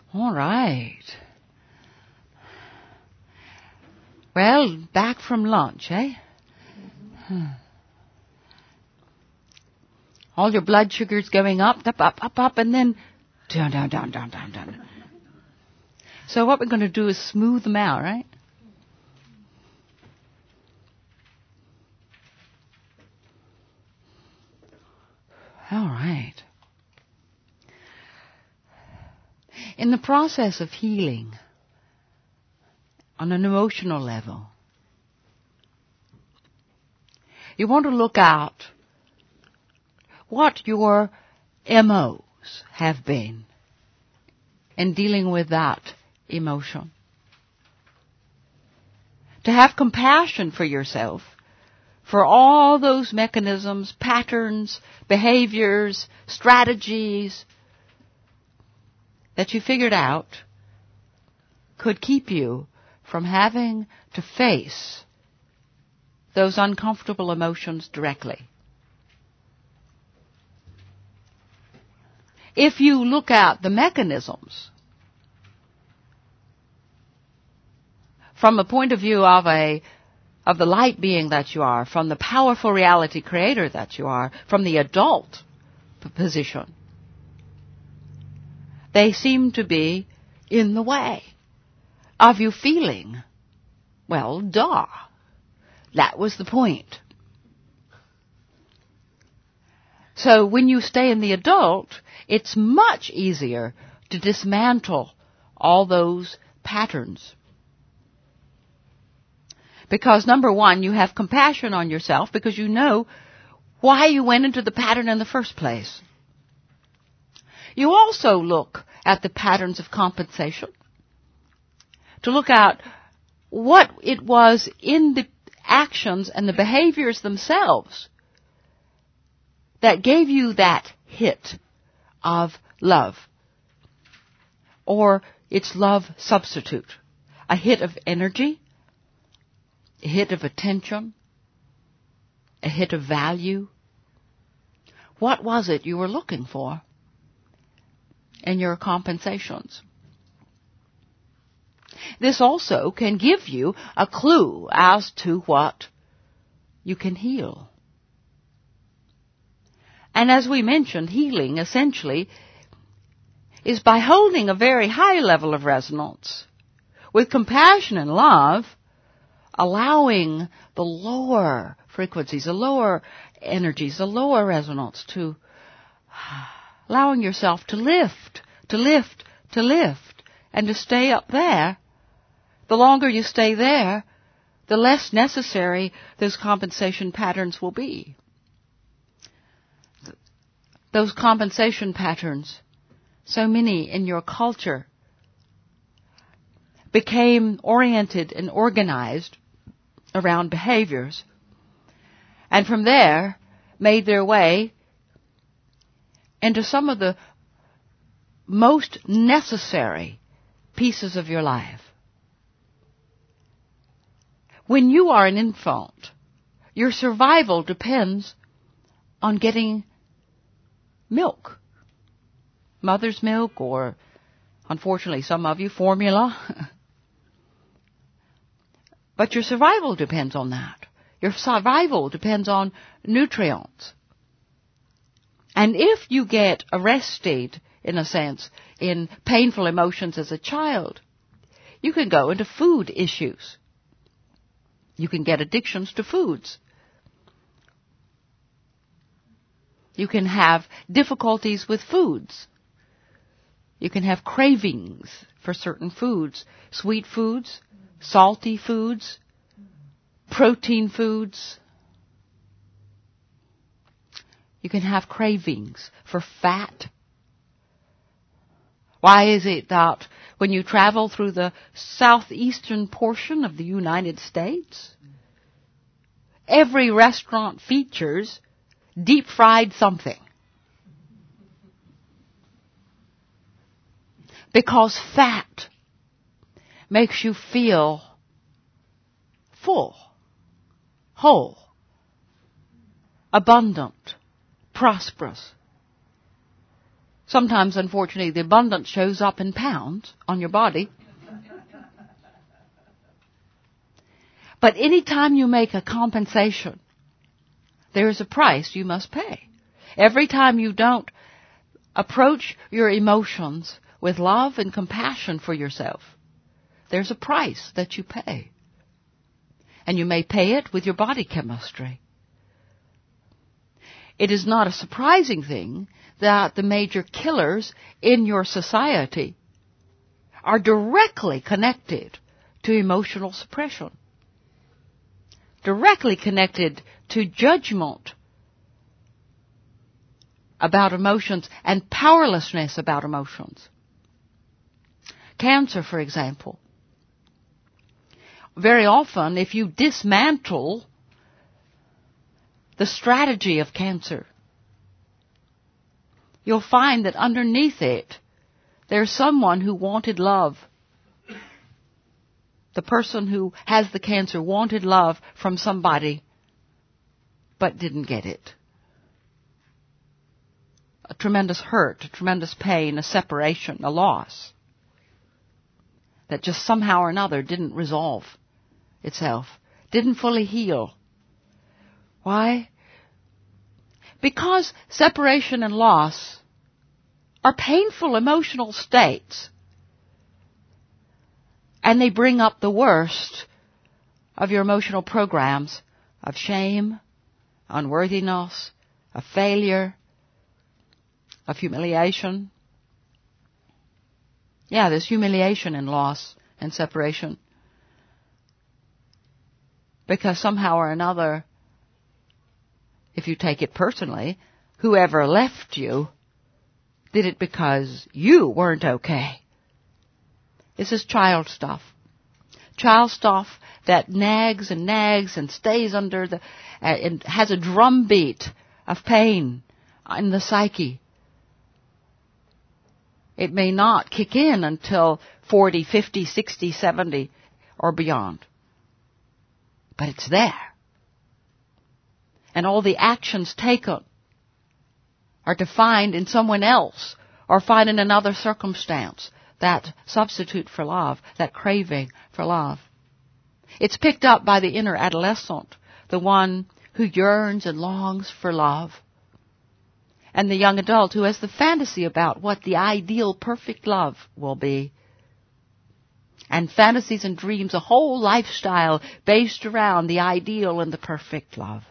All right. Well, back from lunch, eh? All your blood sugar's going up, and then down. So what we're going to do is smooth them out, right? All right. In the process of healing, on an emotional level, you want to look out what your MOs have been in dealing with that emotion. To have compassion for yourself, for all those mechanisms, patterns, behaviors, strategies that you figured out could keep you from having to face those uncomfortable emotions directly. If you look at the mechanisms from the point of view of the light being that you are, from the powerful reality creator that you are, from the adult position, they seem to be in the way of you feeling, well, duh. That was the point. So when you stay in the adult, it's much easier to dismantle all those patterns. Because number one, you have compassion on yourself because you know why you went into the pattern in the first place. You also look at the patterns of compensation to look at what it was in the actions and the behaviors themselves that gave you that hit of love, or its love substitute, a hit of energy, a hit of attention, a hit of value. What was it you were looking for in your compensations? This also can give you a clue as to what you can heal. And as we mentioned, healing essentially is by holding a very high level of resonance with compassion and love, allowing the lower frequencies, the lower energies, the lower resonance to allowing yourself to lift, and to stay up there. The longer you stay there, the less necessary those compensation patterns will be. Those compensation patterns, so many in your culture, became oriented and organized around behaviors, and from there made their way into some of the most necessary pieces of your life. When you are an infant, your survival depends on getting milk, mother's milk, or, unfortunately, some of you, formula. But your survival depends on that. Your survival depends on nutrients. And if you get arrested, in a sense, in painful emotions as a child, you can go into food issues. You can get addictions to foods. You can have difficulties with foods. You can have cravings for certain foods, sweet foods, salty foods, protein foods. You can have cravings for fat. Why is it that when you travel through the southeastern portion of the United States, every restaurant features deep-fried something? Because fat makes you feel full, whole, abundant, prosperous. Sometimes, unfortunately, the abundance shows up in pounds on your body. But any time you make a compensation, there is a price you must pay. Every time you don't approach your emotions with love and compassion for yourself, there's a price that you pay. And you may pay it with your body chemistry. It is not a surprising thing that the major killers in your society are directly connected to emotional suppression, directly connected to judgment about emotions and powerlessness about emotions. Cancer, for example. Very often, if you dismantle the strategy of cancer, you'll find that underneath it, there's someone who wanted love. The person who has the cancer wanted love from somebody, but didn't get it. A tremendous hurt, a tremendous pain, a separation, a loss that just somehow or another didn't resolve itself, didn't fully heal. Why? Because separation and loss are painful emotional states, and they bring up the worst of your emotional programs of shame, unworthiness, of failure, of humiliation. Yeah, there's humiliation in loss and separation. Because somehow or another, if you take it personally, whoever left you did it because you weren't okay. This is child stuff. Child stuff that nags and stays under the, and has a drumbeat of pain in the psyche. It may not kick in until 40, 50, 60, 70 or beyond. But it's there. And all the actions taken are to find in someone else or find in another circumstance that substitute for love, that craving for love. It's picked up by the inner adolescent, the one who yearns and longs for love, and the young adult who has the fantasy about what the ideal perfect love will be. And fantasies and dreams, a whole lifestyle based around the ideal and the perfect love.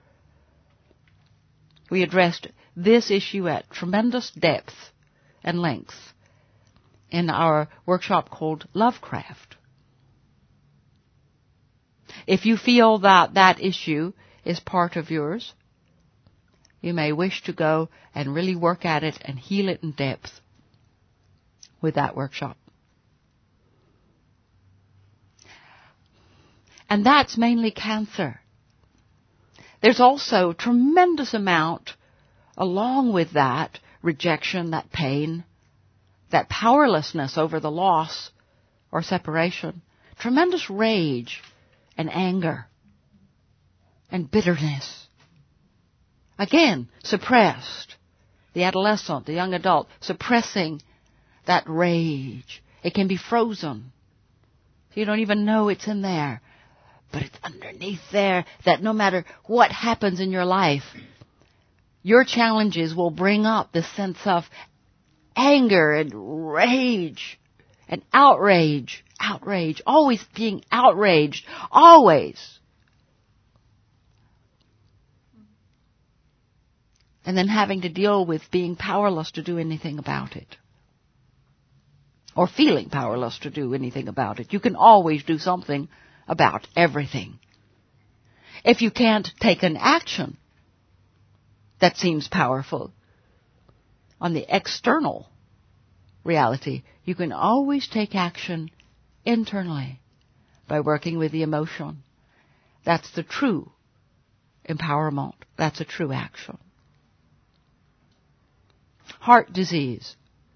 We addressed this issue at tremendous depth and length in our workshop called Lovecraft. If you feel that that issue is part of yours, you may wish to go and really work at it and heal it in depth with that workshop. And that's mainly cancer. There's also a tremendous amount, along with that rejection, that pain, that powerlessness over the loss or separation, tremendous rage and anger and bitterness. Again, suppressed. The adolescent, the young adult, suppressing that rage. It can be frozen. You don't even know it's in there. But it's underneath there that no matter what happens in your life, your challenges will bring up this sense of anger and rage and outrage, always being outraged, always. And then having to deal with being powerless to do anything about it. Or feeling powerless to do anything about it. You can always do something about everything. If you can't take an action that seems powerful on the external reality, you can always take action internally by working with the emotion. That's the true empowerment. That's a true action. Heart disease.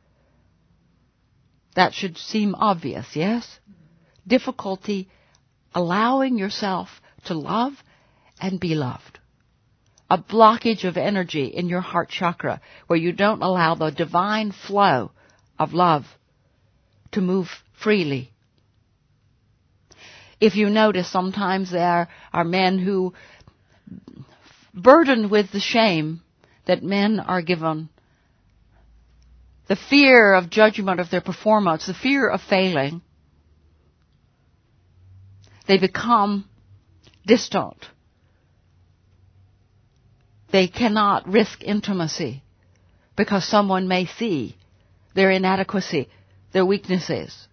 That should seem obvious, yes? Difficulty allowing yourself to love and be loved. a blockage of energy in your heart chakra where you don't allow the divine flow of love to move freely. If you notice, sometimes there are men who, burdened with the shame that men are given, the fear of judgment of their performance, the fear of failing, they become distant. They cannot risk intimacy because someone may see their inadequacy, their weaknesses.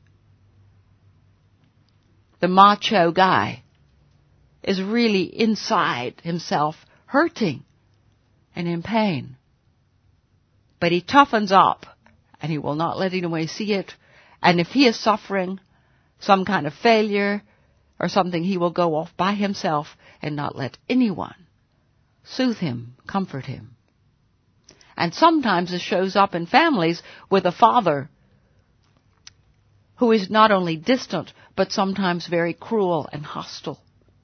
The macho guy is really inside himself hurting and in pain. But he toughens up and he will not let anyone see it. And if he is suffering some kind of failure or something, he will go off by himself and not let anyone soothe him, comfort him. And sometimes this shows up in families with a father who is not only distant, but sometimes very cruel and hostile.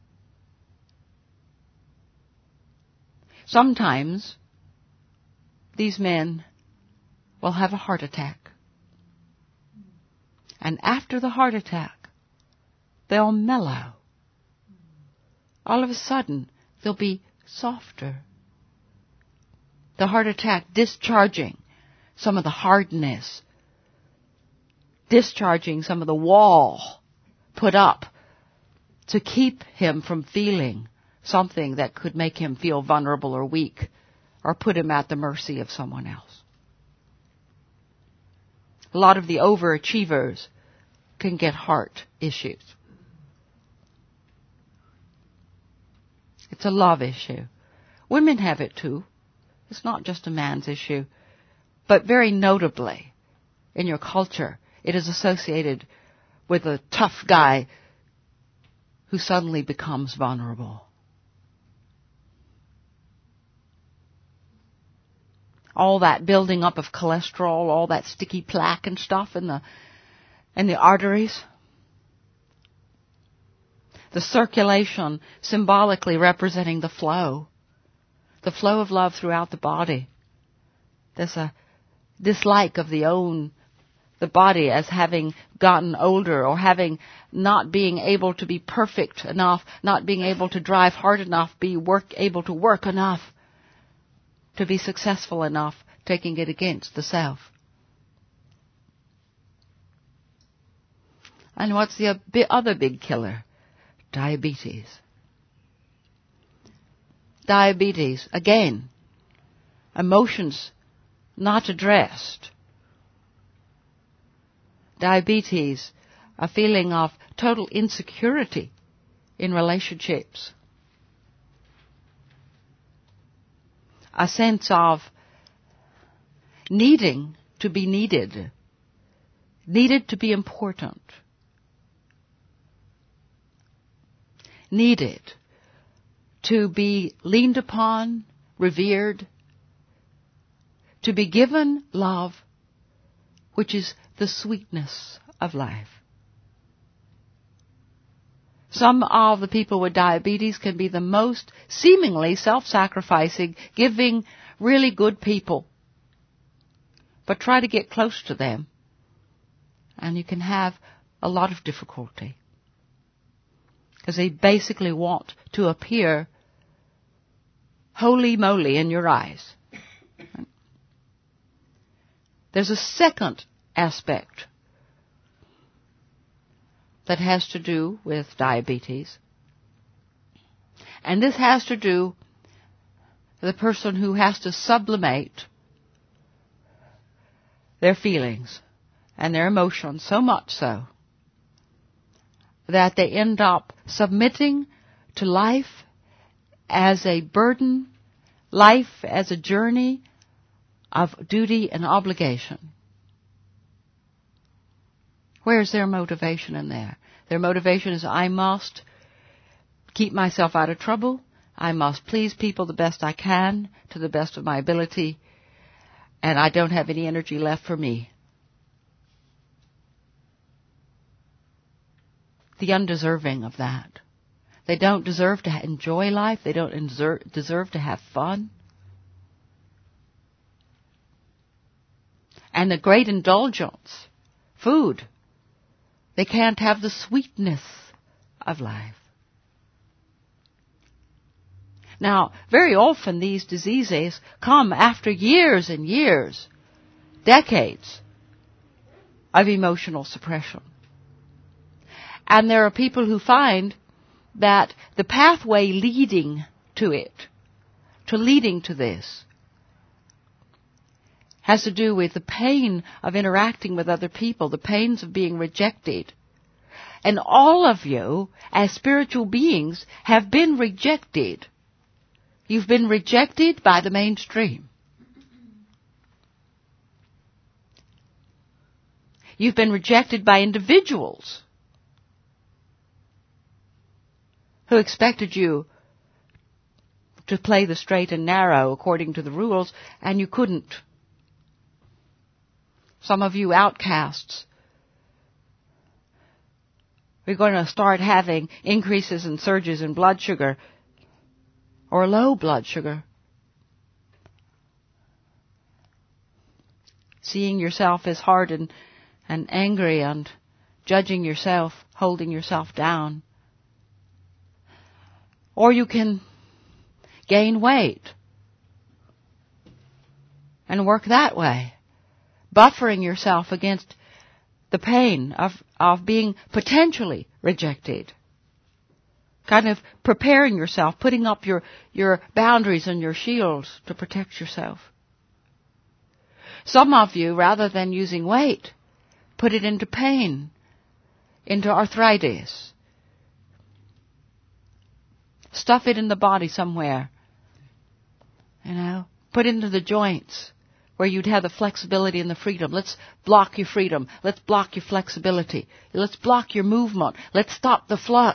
Sometimes these men will have a heart attack. And after the heart attack, they'll mellow. All of a sudden, they'll be softer. The heart attack discharging some of the hardness, discharging some of the wall put up to keep him from feeling something that could make him feel vulnerable or weak or put him at the mercy of someone else. A lot of the overachievers can get heart issues. It's a love issue. Women have it too. It's not just a man's issue. But very notably, in your culture, it is associated with a tough guy who suddenly becomes vulnerable. All that building up of cholesterol, all that sticky plaque and stuff in the arteries. The circulation symbolically representing the flow of love throughout the body. There's a dislike of the body as having gotten older or having not being able to be perfect enough, not being able to drive hard enough, able to work enough, to be successful enough, taking it against the self. And what's the other big killer? Diabetes. Diabetes, again, emotions not addressed. Diabetes, a feeling of total insecurity in relationships. A sense of needing to be needed to be important, needed to be leaned upon, revered, to be given love, which is the sweetness of life. Some of the people with diabetes can be the most seemingly self-sacrificing, giving, really good people. But try to get close to them, and you can have a lot of difficulty. Because they basically want to appear holy moly in your eyes. There's a second aspect that has to do with diabetes. And this has to do with the person who has to sublimate their feelings and their emotions so much so that they end up submitting to life as a burden, life as a journey of duty and obligation. Where's their motivation in there? Their motivation is, I must keep myself out of trouble. I must please people the best I can, to the best of my ability, and I don't have any energy left for me. The undeserving of that. They don't deserve to enjoy life. They don't deserve to have fun. And the great indulgence, food, they can't have the sweetness of life. Now, very often these diseases come after years and years, decades of emotional suppression. And there are people who find that the pathway leading to it, to leading to this, has to do with the pain of interacting with other people, the pains of being rejected. And all of you, as spiritual beings, have been rejected. You've been rejected by the mainstream. You've been rejected by individuals who expected you to play the straight and narrow according to the rules, and you couldn't. Some of you outcasts, we're going to start having increases and surges in blood sugar or low blood sugar. Seeing yourself as hard and angry and judging yourself, holding yourself down. Or you can gain weight and work that way, buffering yourself against the pain of being potentially rejected. Kind of preparing yourself, putting up your boundaries and your shields to protect yourself. Some of you, rather than using weight, put it into pain, into arthritis. Stuff it in the body somewhere. Put it into the joints where you'd have the flexibility and the freedom. Let's block your freedom. Let's block your flexibility. Let's block your movement. Let's stop the flow.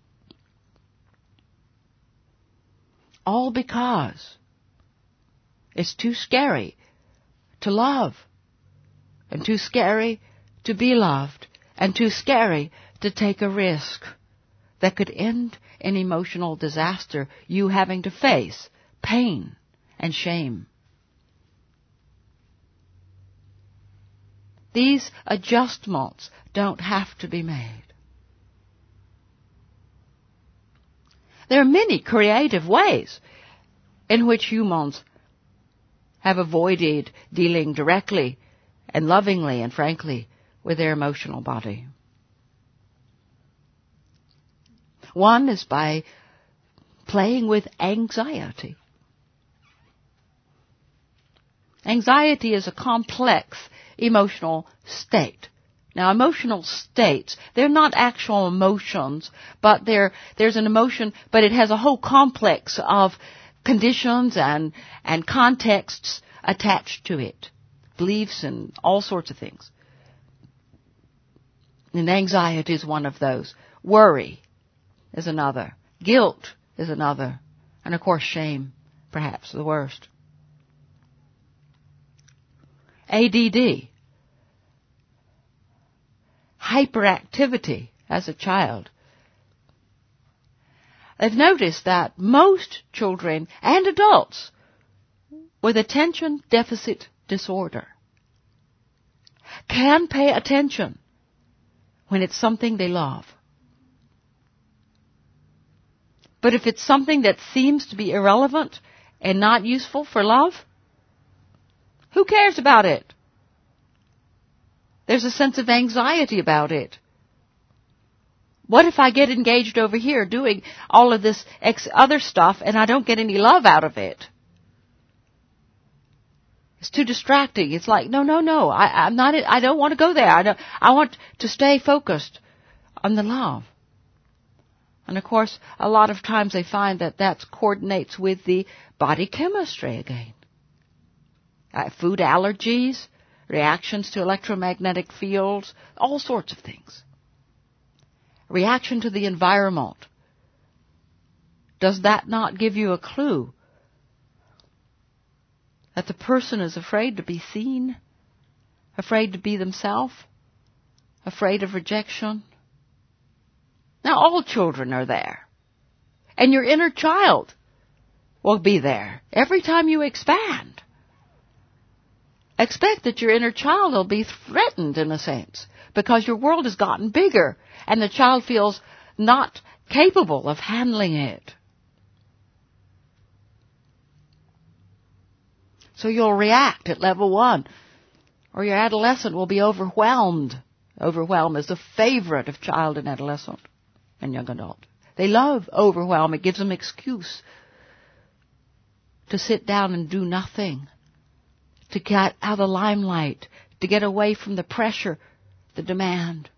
All because it's too scary to love, and too scary to be loved, and too scary to take a risk that could end in emotional disaster, you having to face pain and shame. These adjustments don't have to be made. There are many creative ways in which humans have avoided dealing directly and lovingly and frankly with their emotional body. One is by playing with anxiety. Anxiety is a complex emotional state. Now, emotional states, they're not actual emotions, but there's an emotion, but it has a whole complex of conditions and contexts attached to it, beliefs and all sorts of things. And anxiety is one of those. Worry is another. Guilt is another. And of course, shame, perhaps the worst. ADD. Hyperactivity as a child. I've noticed that most children and adults with attention deficit disorder can pay attention when it's something they love. But if it's something that seems to be irrelevant and not useful for love, who cares about it? There's a sense of anxiety about it. What if I get engaged over here doing all of this other stuff and I don't get any love out of it? It's too distracting. It's like, no. I don't want to go there. I want to stay focused on the love. And of course, a lot of times they find that coordinates with the body chemistry again. Food allergies, reactions to electromagnetic fields, all sorts of things. Reaction to the environment. Does that not give you a clue that the person is afraid to be seen, afraid to be themselves, afraid of rejection? Now, all children are there. And your inner child will be there every time you expand. Expect that your inner child will be threatened in a sense because your world has gotten bigger and the child feels not capable of handling it. So you'll react at level 1, or your adolescent will be overwhelmed. Overwhelm is the favorite of child and adolescent and young adult. They love overwhelm. It gives them excuse to sit down and do nothing, to get out of the limelight, to get away from the pressure, the demand.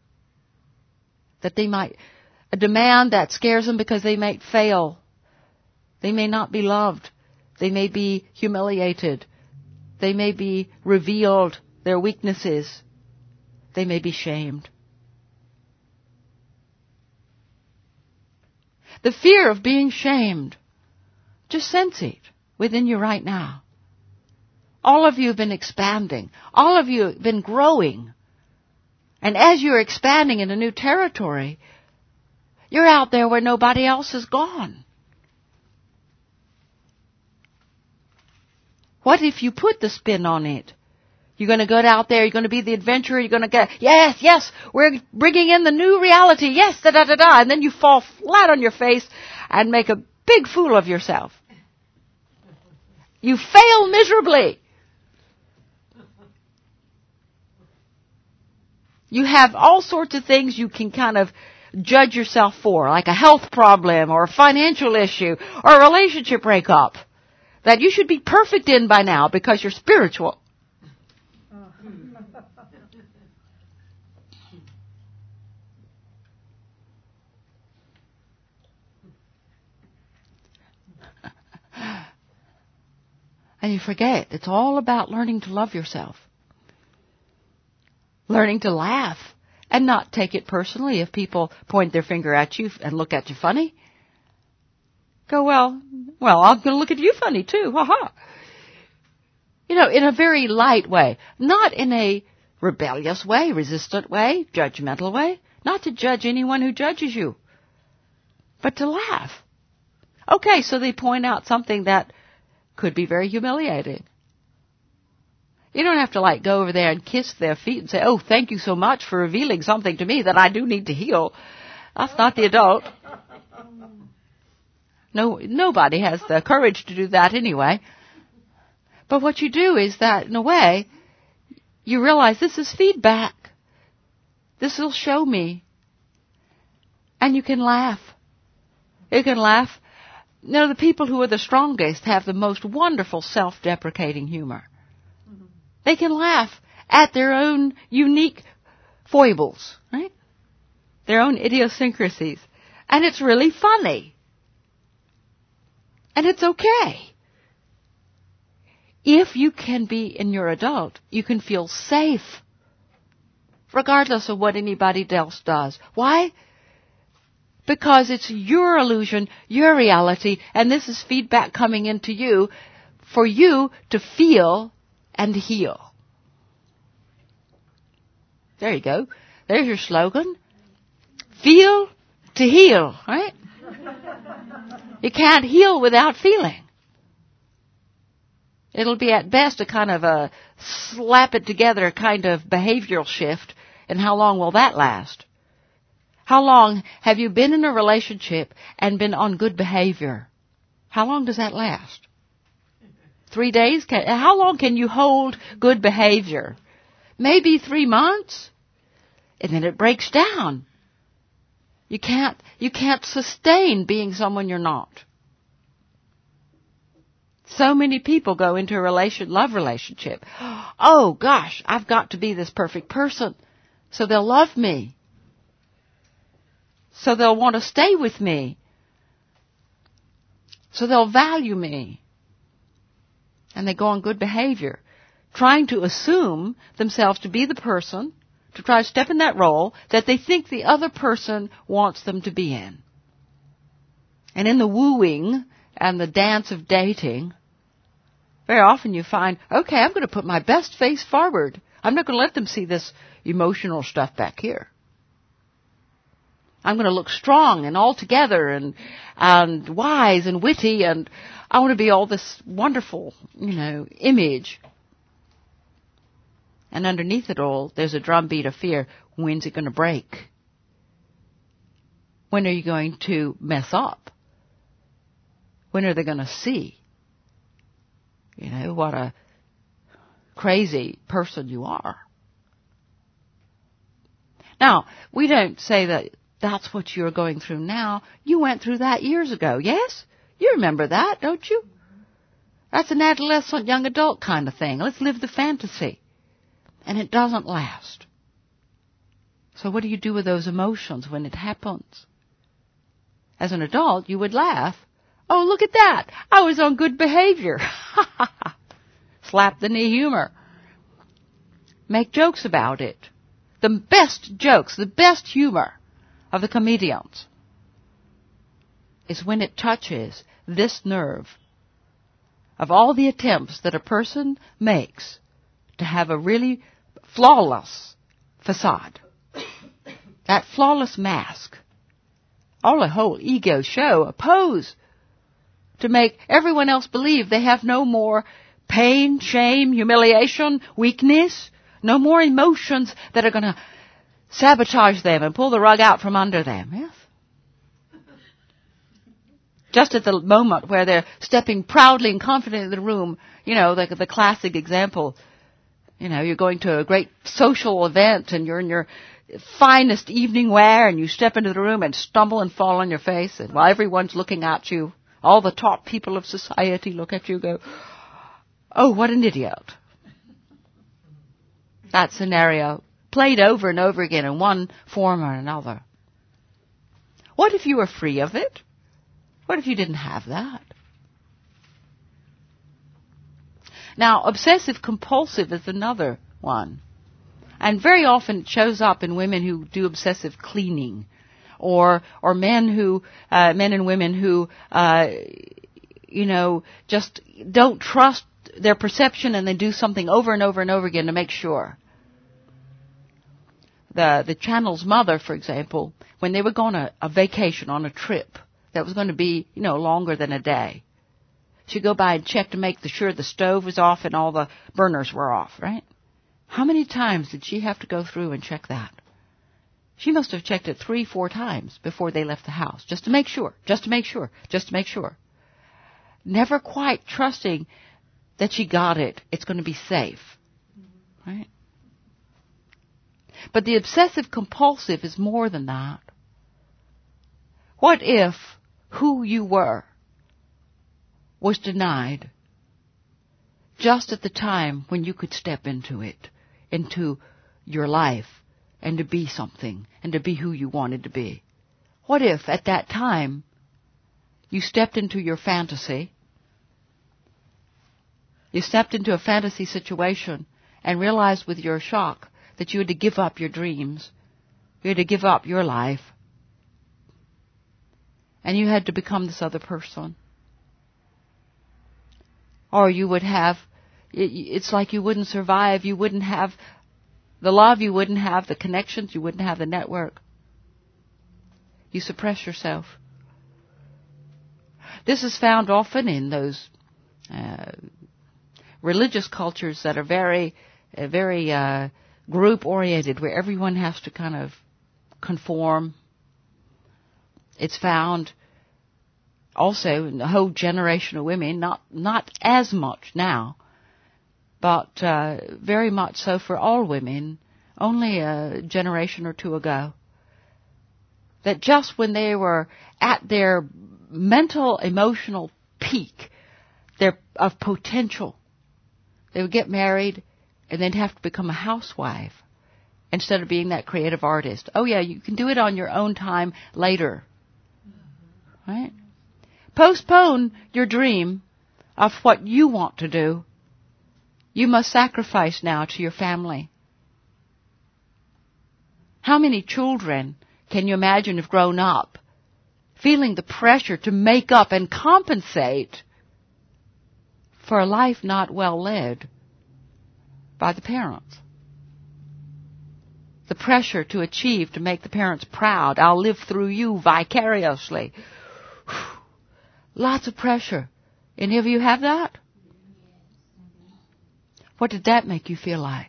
A demand that scares them because they may fail. They may not be loved. They may be humiliated. They may be revealed their weaknesses. They may be shamed. The fear of being shamed, just sense it within you right now. All of you have been expanding. All of you have been growing. And as you're expanding into new territory, you're out there where nobody else has gone. What if you put the spin on it? You're going to go out there, you're going to be the adventurer, you're going to get, yes, we're bringing in the new reality, yes, da-da-da-da, and then you fall flat on your face and make a big fool of yourself. You fail miserably. You have all sorts of things you can kind of judge yourself for, like a health problem or a financial issue or a relationship breakup that you should be perfect in by now because you're spiritual. And you forget, it's all about learning to love yourself. Learning to laugh and not take it personally if people point their finger at you and look at you funny. Go, well, I'm going to look at you funny too, ha-ha. In a very light way, not in a rebellious way, resistant way, judgmental way, not to judge anyone who judges you, but to laugh. Okay, so they point out something that could be very humiliating. You don't have to go over there and kiss their feet and say, oh, thank you so much for revealing something to me that I do need to heal. That's not the adult. No, nobody has the courage to do that anyway. But what you do is that, in a way, you realize this is feedback. This will show me. And you can laugh. You can laugh. The people who are the strongest have the most wonderful self-deprecating humor. They can laugh at their own unique foibles, right? Their own idiosyncrasies. And it's really funny. And it's okay. If you can be in your adult, you can feel safe, regardless of what anybody else does. Why? Because it's your illusion, your reality, and this is feedback coming into you for you to feel and heal. There you go. There's your slogan. Feel to heal, right? You can't heal without feeling. It'll be at best a kind of a slap it together kind of behavioral shift, and how long will that last? How long have you been in a relationship and been on good behavior? How long does that last? 3 days? How long can you hold good behavior? Maybe 3 months, and then it breaks down. You can't sustain being someone you're not. So many people go into a love relationship. Oh gosh, I've got to be this perfect person, so they'll love me. So they'll want to stay with me. So they'll value me. And they go on good behavior, trying to assume themselves to be the person, to try to step in that role that they think the other person wants them to be in. And in the wooing and the dance of dating, very often you find, okay, I'm going to put my best face forward. I'm not going to let them see this emotional stuff back here. I'm going to look strong and altogether and wise and witty, and I want to be all this wonderful, image. And underneath it all, there's a drumbeat of fear. When's it going to break? When are you going to mess up? When are they going to see, what a crazy person you are? Now, we don't say that that's what you're going through now. You went through that years ago, yes? You remember that, don't you? That's an adolescent, young adult kind of thing. Let's live the fantasy. And it doesn't last. So what do you do with those emotions when it happens? As an adult, you would laugh. Oh, look at that. I was on good behavior. Slap the knee humor. Make jokes about it. The best jokes, the best humor of the comedians is when it touches this nerve of all the attempts that a person makes to have a really flawless facade. That flawless mask. All a whole ego show, a pose to make everyone else believe they have no more pain, shame, humiliation, weakness, no more emotions that are going to sabotage them and pull the rug out from under them. Yes? Just at the moment where they're stepping proudly and confidently in the room, the classic example, you're going to a great social event and you're in your finest evening wear and you step into the room and stumble and fall on your face, and while everyone's looking at you, all the top people of society look at you and go, oh, what an idiot. That scenario played over and over again in one form or another. What if you were free of it? What if you didn't have that? Now, obsessive-compulsive is another one. And very often it shows up in women who do obsessive cleaning, or men and women who, just don't trust their perception and they do something over and over and over again to make sure. The Channel's mother, for example, when they were going on a vacation, on a trip that was going to be, longer than a day, she'd go by and check to make sure the stove was off and all the burners were off, right? How many times did she have to go through and check that? She must have checked it 3-4 times before they left the house, just to make sure. Never quite trusting that she got it. It's going to be safe, right? But the obsessive-compulsive is more than that. What if who you were was denied just at the time when you could step into it, into your life, and to be something, and to be who you wanted to be? What if at that time you stepped into your fantasy, you stepped into a fantasy situation and realized with your shock that you had to give up your dreams, you had to give up your life, and you had to become this other person? Or you would have, it's like you wouldn't survive, you wouldn't have the love, you wouldn't have the connections, you wouldn't have the network. You suppress yourself. This is found often in those religious cultures that are very group-oriented, where everyone has to kind of conform. It's found also in the whole generation of women, not as much now, but very much so for all women, only a generation or two ago, that just when they were at their mental, emotional peak of potential, they would get married and they'd have to become a housewife instead of being that creative artist. Oh yeah, you can do it on your own time later. Right? Postpone your dream of what you want to do. You must sacrifice now to your family. How many children can you imagine have grown up feeling the pressure to make up and compensate for a life not well led by the parents? The pressure to achieve, to make the parents proud. I'll live through you vicariously. Lots of pressure. Any of you have that? What did that make you feel like?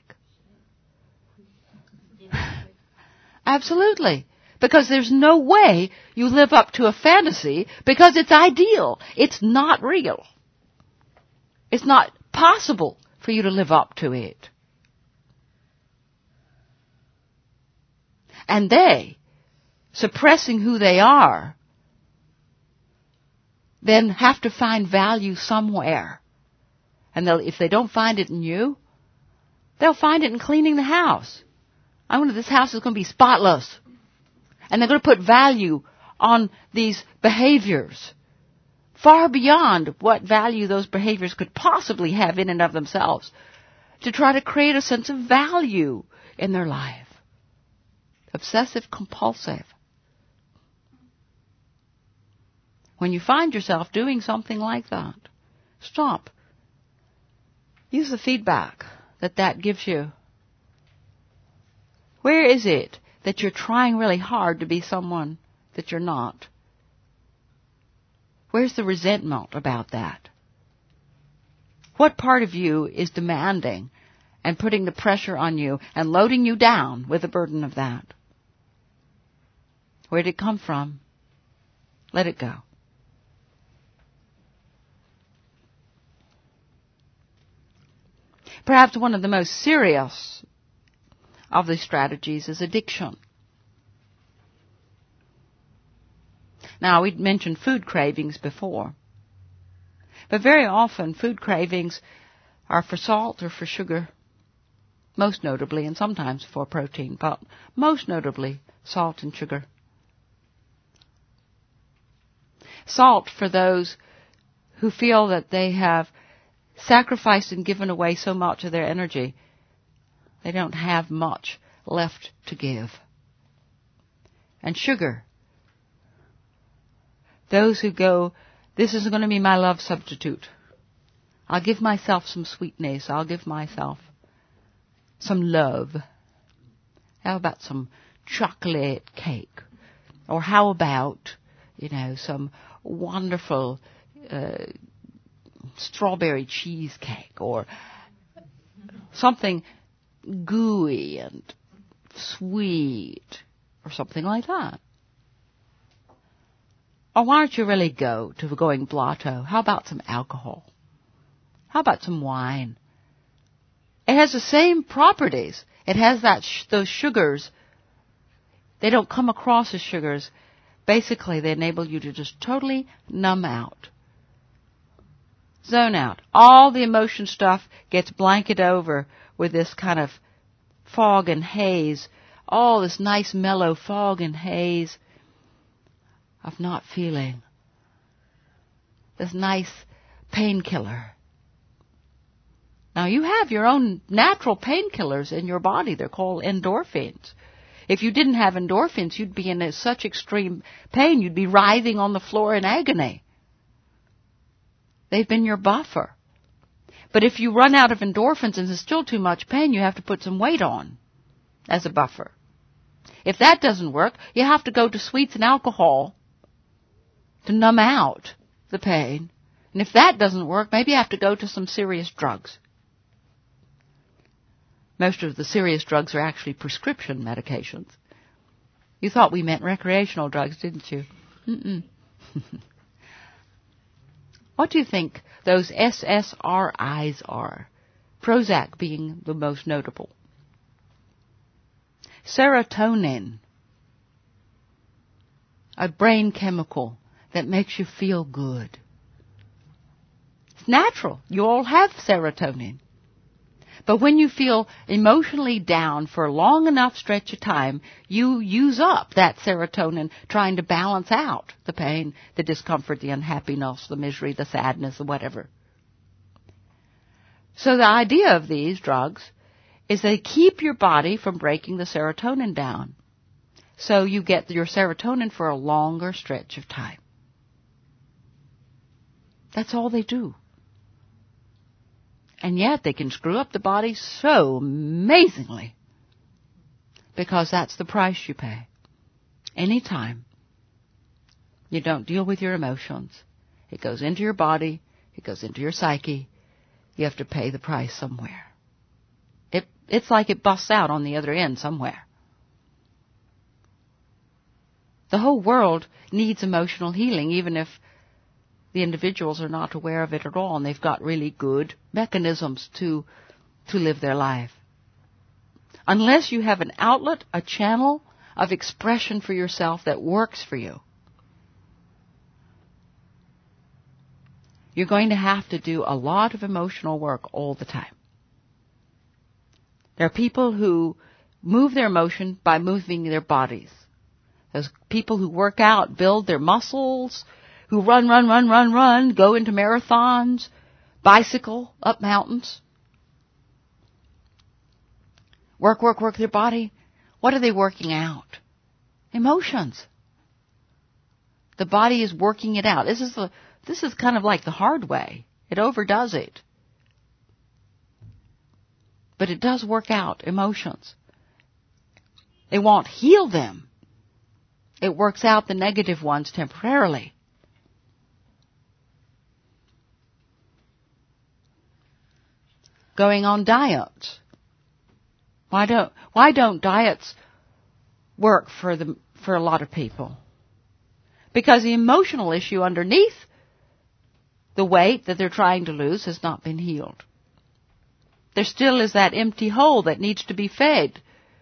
Absolutely. Because there's no way you live up to a fantasy because it's ideal. It's not real. It's not possible for you to live up to it. And they, suppressing who they are, then have to find value somewhere. And if they don't find it in you, they'll find it in cleaning the house. I wonder, this house is going to be spotless. And they're going to put value on these behaviors far beyond what value those behaviors could possibly have in and of themselves, to try to create a sense of value in their life. Obsessive compulsive. When you find yourself doing something like that, stop. Use the feedback that gives you. Where is it that you're trying really hard to be someone that you're not? Where's the resentment about that? What part of you is demanding and putting the pressure on you and loading you down with the burden of that? Where did it come from? Let it go. Perhaps one of the most serious of these strategies is addiction. Now, we'd mentioned food cravings before. But very often, food cravings are for salt or for sugar. Most notably, and sometimes for protein, but most notably, salt and sugar. Salt for those who feel that they have sacrificed and given away so much of their energy, they don't have much left to give. And sugar. Those who go, this is going to be my love substitute. I'll give myself some sweetness. I'll give myself some love. How about some chocolate cake? Or how about, some wonderful strawberry cheesecake, or something gooey and sweet, or something like that. Or why don't you really go to going blotto? How about some alcohol? How about some wine? It has the same properties. It has those sugars. They don't come across as sugars. Basically, they enable you to just totally numb out. Zone out. All the emotion stuff gets blanketed over with this kind of fog and haze. All this nice mellow fog and haze of not feeling. This nice painkiller. Now, you have your own natural painkillers in your body. They're called endorphins. If you didn't have endorphins, you'd be in such extreme pain, you'd be writhing on the floor in agony. They've been your buffer. But if you run out of endorphins and there's still too much pain, you have to put some weight on as a buffer. If that doesn't work, you have to go to sweets and alcohol to numb out the pain. And if that doesn't work, maybe you have to go to some serious drugs. Most of the serious drugs are actually prescription medications. You thought we meant recreational drugs, didn't you? Mm-mm. What do you think those SSRIs are? Prozac being the most notable. Serotonin, a brain chemical that makes you feel good. It's natural. You all have serotonin. But when you feel emotionally down for a long enough stretch of time, you use up that serotonin trying to balance out the pain, the discomfort, the unhappiness, the misery, the sadness, or whatever. So the idea of these drugs is they keep your body from breaking the serotonin down. So you get your serotonin for a longer stretch of time. That's all they do. And yet they can screw up the body so amazingly. because that's the price you pay. Anytime you don't deal with your emotions, it goes into your body, it goes into your psyche, you have to pay the price somewhere. It's like it busts out on the other end somewhere. The whole world needs emotional healing, even if the individuals are not aware of it at all, and they've got really good mechanisms to live their life. Unless you have an outlet, a channel of expression for yourself that works for you, you're going to have to do a lot of emotional work all the time. There are people who move their emotion by moving their bodies. There's people who work out, build their muscles, who run, go into marathons, bicycle up mountains. Work their body. What are they working out? Emotions. The body is working it out. This is kind of like the hard way. It overdoes it. But it does work out emotions. It won't heal them. It works out the negative ones temporarily. Going on diets. Why don't diets work for a lot of people? Because the emotional issue underneath the weight that they're trying to lose has not been healed. There still is that empty hole that needs to be fed.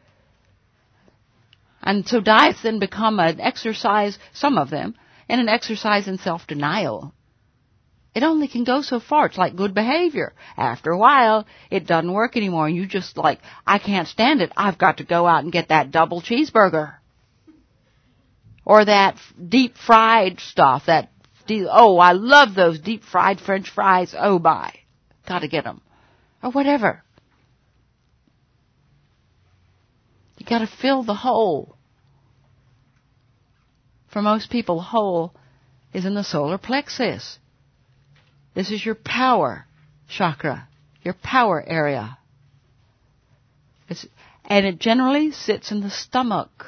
And so diets then become an exercise, some of them, and an exercise in self-denial. It only can go so far. It's like good behavior. After a while, it doesn't work anymore. You just like, I can't stand it. I've got to go out and get that double cheeseburger. Or that deep fried stuff. I love those deep fried French fries. Oh my. Got to get them. Or whatever. You got to fill the hole. For most people, the hole is in the solar plexus. This is your power chakra, your power area. And it generally sits in the stomach.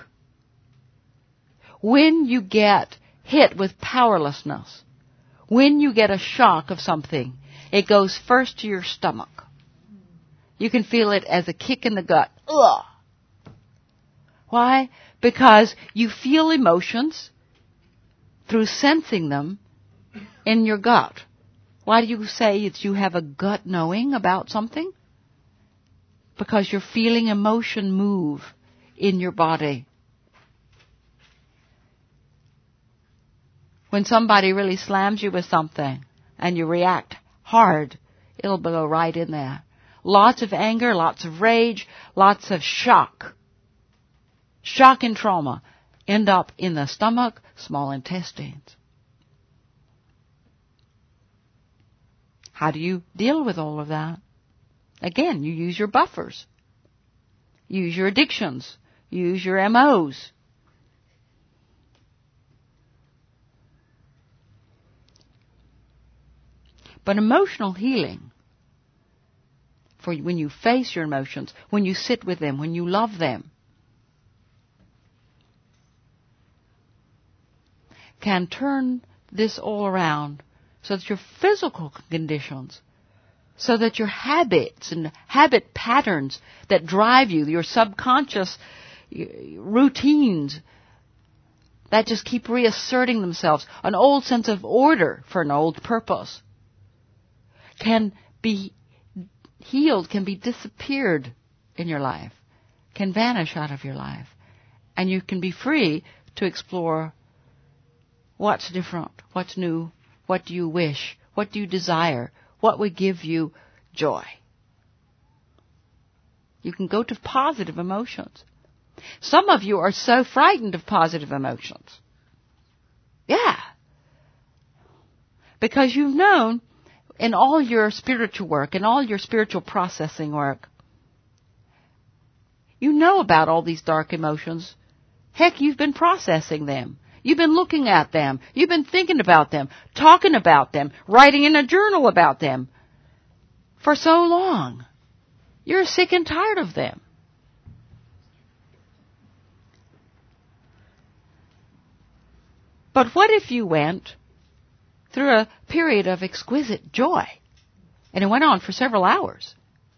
When you get hit with powerlessness, when you get a shock of something, it goes first to your stomach. You can feel it as a kick in the gut. Ugh. Why? Because you feel emotions through sensing them in your gut. Why do you say you have a gut knowing about something? Because you're feeling emotion move in your body. When somebody really slams you with something and you react hard, it'll go right in there. Lots of anger, lots of rage, lots of shock. Shock and trauma end up in the stomach, small intestines. How do you deal with all of that? Again, you use your buffers. Use your addictions. Use your MOs. But emotional healing, for when you face your emotions, when you sit with them, when you love them, can turn this all around so that your physical conditions, so that your habits and habit patterns that drive you, your subconscious routines that just keep reasserting themselves, an old sense of order for an old purpose, can be healed, can be disappeared in your life, can vanish out of your life. And you can be free to explore what's different, what's new, what do you wish, what do you desire, what would give you joy. You can go to positive emotions. Some of you are so frightened of positive emotions. Yeah. Because you've known in all your spiritual work, in all your spiritual processing work, you know about all these dark emotions. Heck, you've been processing them. You've been looking at them. You've been thinking about them, talking about them, writing in a journal about them for so long. You're sick and tired of them. But what if you went through a period of exquisite joy, and it went on for several hours?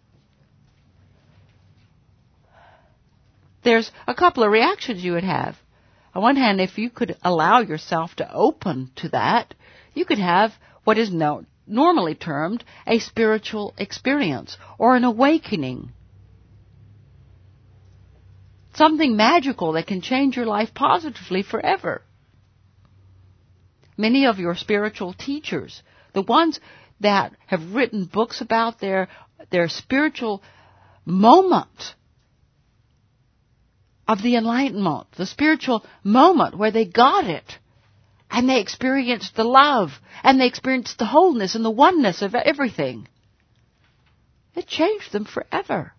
There's a couple of reactions you would have. On one hand, if you could allow yourself to open to that, you could have what is normally termed a spiritual experience or an awakening. Something magical that can change your life positively forever. Many of your spiritual teachers, the ones that have written books about their spiritual moment of the enlightenment, the spiritual moment where they got it, and they experienced the love, and they experienced the wholeness and the oneness of everything. It changed them forever.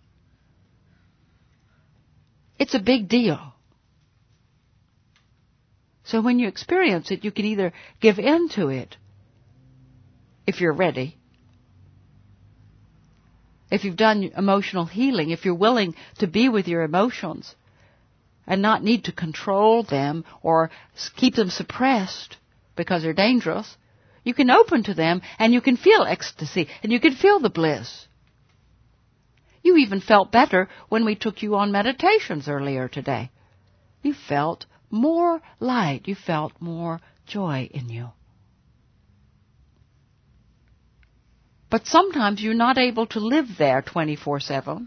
It's a big deal. So when you experience it, you can either give in to it, if you're ready, if you've done emotional healing, if you're willing to be with your emotions, and not need to control them or keep them suppressed because they're dangerous. You can open to them and you can feel ecstasy and you can feel the bliss. You even felt better when we took you on meditations earlier today. You felt more light. You felt more joy in you. But sometimes you're not able to live there 24/7.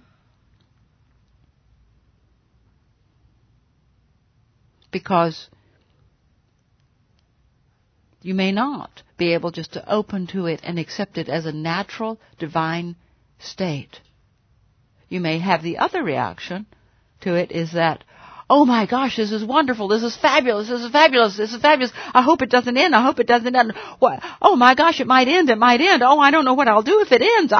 Because you may not be able just to open to it and accept it as a natural, divine state. You may have the other reaction to it is that, oh my gosh, this is wonderful, this is fabulous, this is fabulous, this is fabulous, I hope it doesn't end, I hope it doesn't end. What? Oh my gosh, it might end, oh I don't know what I'll do if it ends,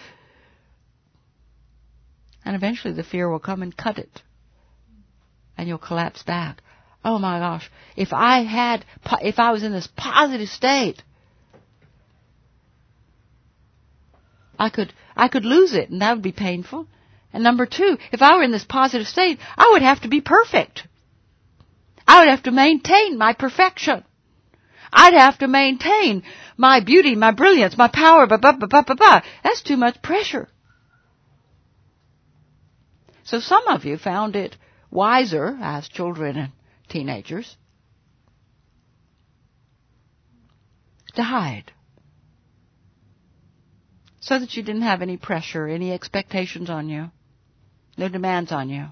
And eventually the fear will come and cut it. And you'll collapse back. Oh my gosh, if I was in this positive state, I could lose it and that would be painful. And number two, if I were in this positive state, I would have to be perfect. I would have to maintain my perfection. I'd have to maintain my beauty, my brilliance, my power, That's too much pressure. So some of you found it wiser as children and teenagers to hide so that you didn't have any pressure, any expectations on you, no demands on you.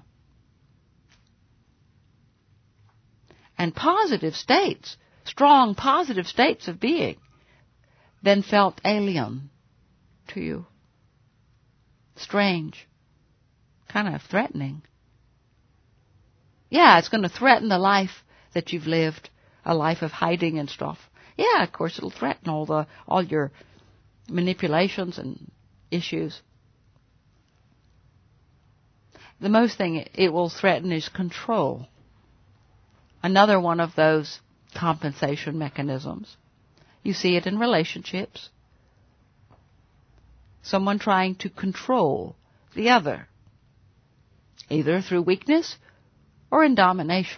And positive states, strong positive states of being, then felt alien to you, strange, kind of threatening. Yeah, it's going to threaten the life that you've lived, a life of hiding and stuff. Yeah, of course, it'll threaten all your manipulations and issues. The most thing it will threaten is control. Another one of those compensation mechanisms. You see it in relationships. Someone trying to control the other, either through weakness or in domination.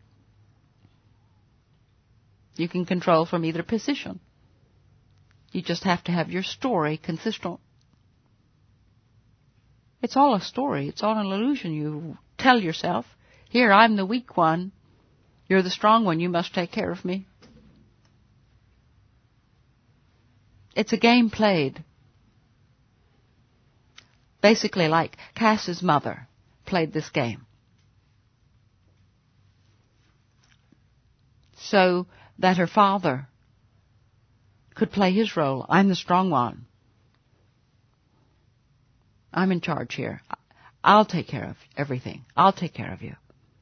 You can control from either position. You just have to have your story consistent. It's all a story. It's all an illusion. You tell yourself, here, I'm the weak one. You're the strong one. You must take care of me. It's a game played. Basically like Cass's mother played this game. So that her father could play his role. I'm the strong one. I'm in charge here. I'll take care of everything. I'll take care of you.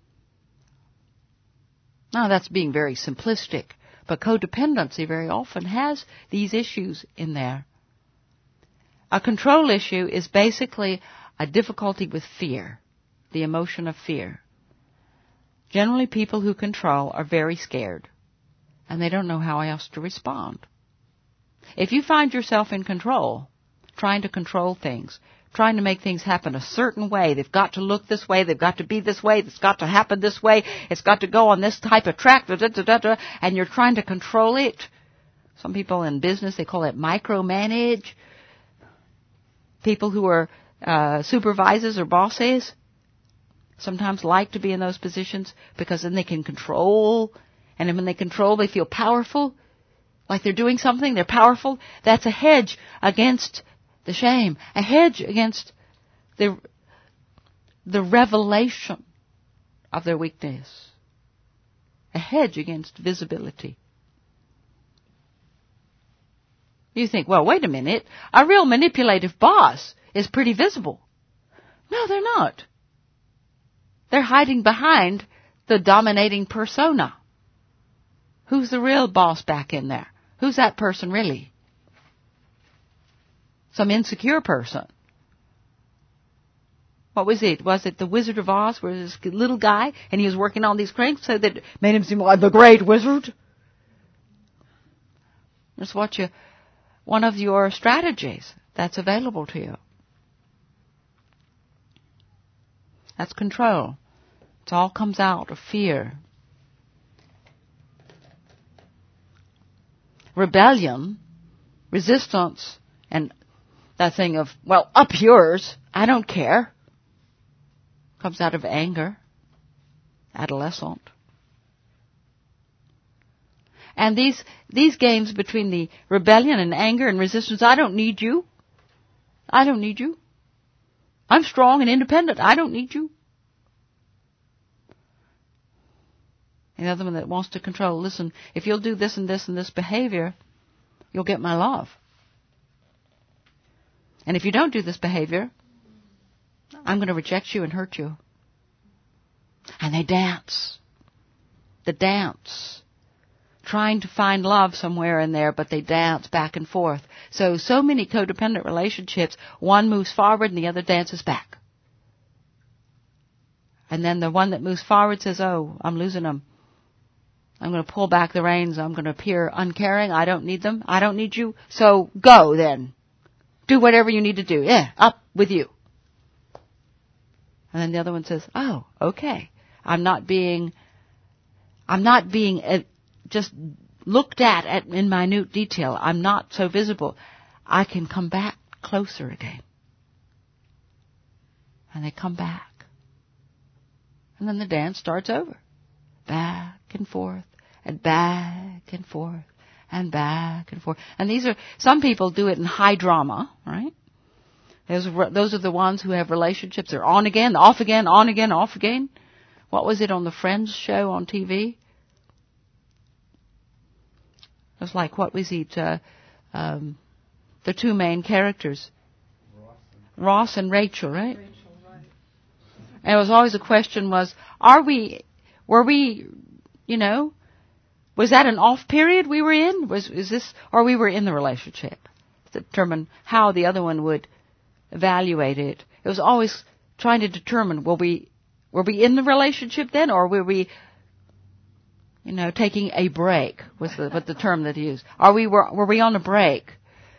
Now that's being very simplistic, but codependency very often has these issues in there. A control issue is basically a difficulty with fear, the emotion of fear. Generally, people who control are very scared, and they don't know how else to respond. If you find yourself in control, trying to control things, trying to make things happen a certain way. They've got to look this way. They've got to be this way. It's got to happen this way. It's got to go on this type of track. And you're trying to control it. Some people in business, they call it micromanage. People who are supervisors or bosses sometimes like to be in those positions because then they can control. And when they control, they feel powerful. Like they're doing something, they're powerful. That's a hedge against the shame. A hedge against the revelation of their weakness. A hedge against visibility. You think, well, wait a minute. A real manipulative boss is pretty visible. No, they're not. They're hiding behind the dominating persona. Who's the real boss back in there? Who's that person really? Some insecure person. What was it? Was it the Wizard of Oz, where this little guy, and he was working on these cranks so that made him seem like the great wizard? That's one of your strategies that's available to you. That's control. It all comes out of fear. Rebellion, resistance, and that thing of, well, up yours, I don't care, comes out of anger, adolescent. And these games between the rebellion and anger and resistance, I don't need you. I don't need you. I'm strong and independent. I don't need you. Another one that wants to control, listen, if you'll do this and this and this behavior, you'll get my love. And if you don't do this behavior, I'm going to reject you and hurt you. And they dance. The dance. Trying to find love somewhere in there, but they dance back and forth. So many codependent relationships, one moves forward and the other dances back. And then the one that moves forward says, oh, I'm losing them. I'm going to pull back the reins. I'm going to appear uncaring. I don't need them. I don't need you. So go then. Do whatever you need to do. Yeah, up with you. And then the other one says, oh, okay. I'm not being just looked at in minute detail. I'm not so visible. I can come back closer again. And they come back. And then the dance starts over. Back and forth, and back and forth, and back and forth. And some people do it in high drama, right? Those are the ones who have relationships. They're on again, off again, on again, off again. What was it on the Friends show on TV? It was like, what was it? The two main characters. Ross and Rachel, right? Rachel, right. And it was always the question was were we, was that an off period we were in? Or we were in the relationship? To determine how the other one would evaluate it. It was always trying to determine, were we in the relationship then, or were we, taking a break was the term that he used. Were we on a break?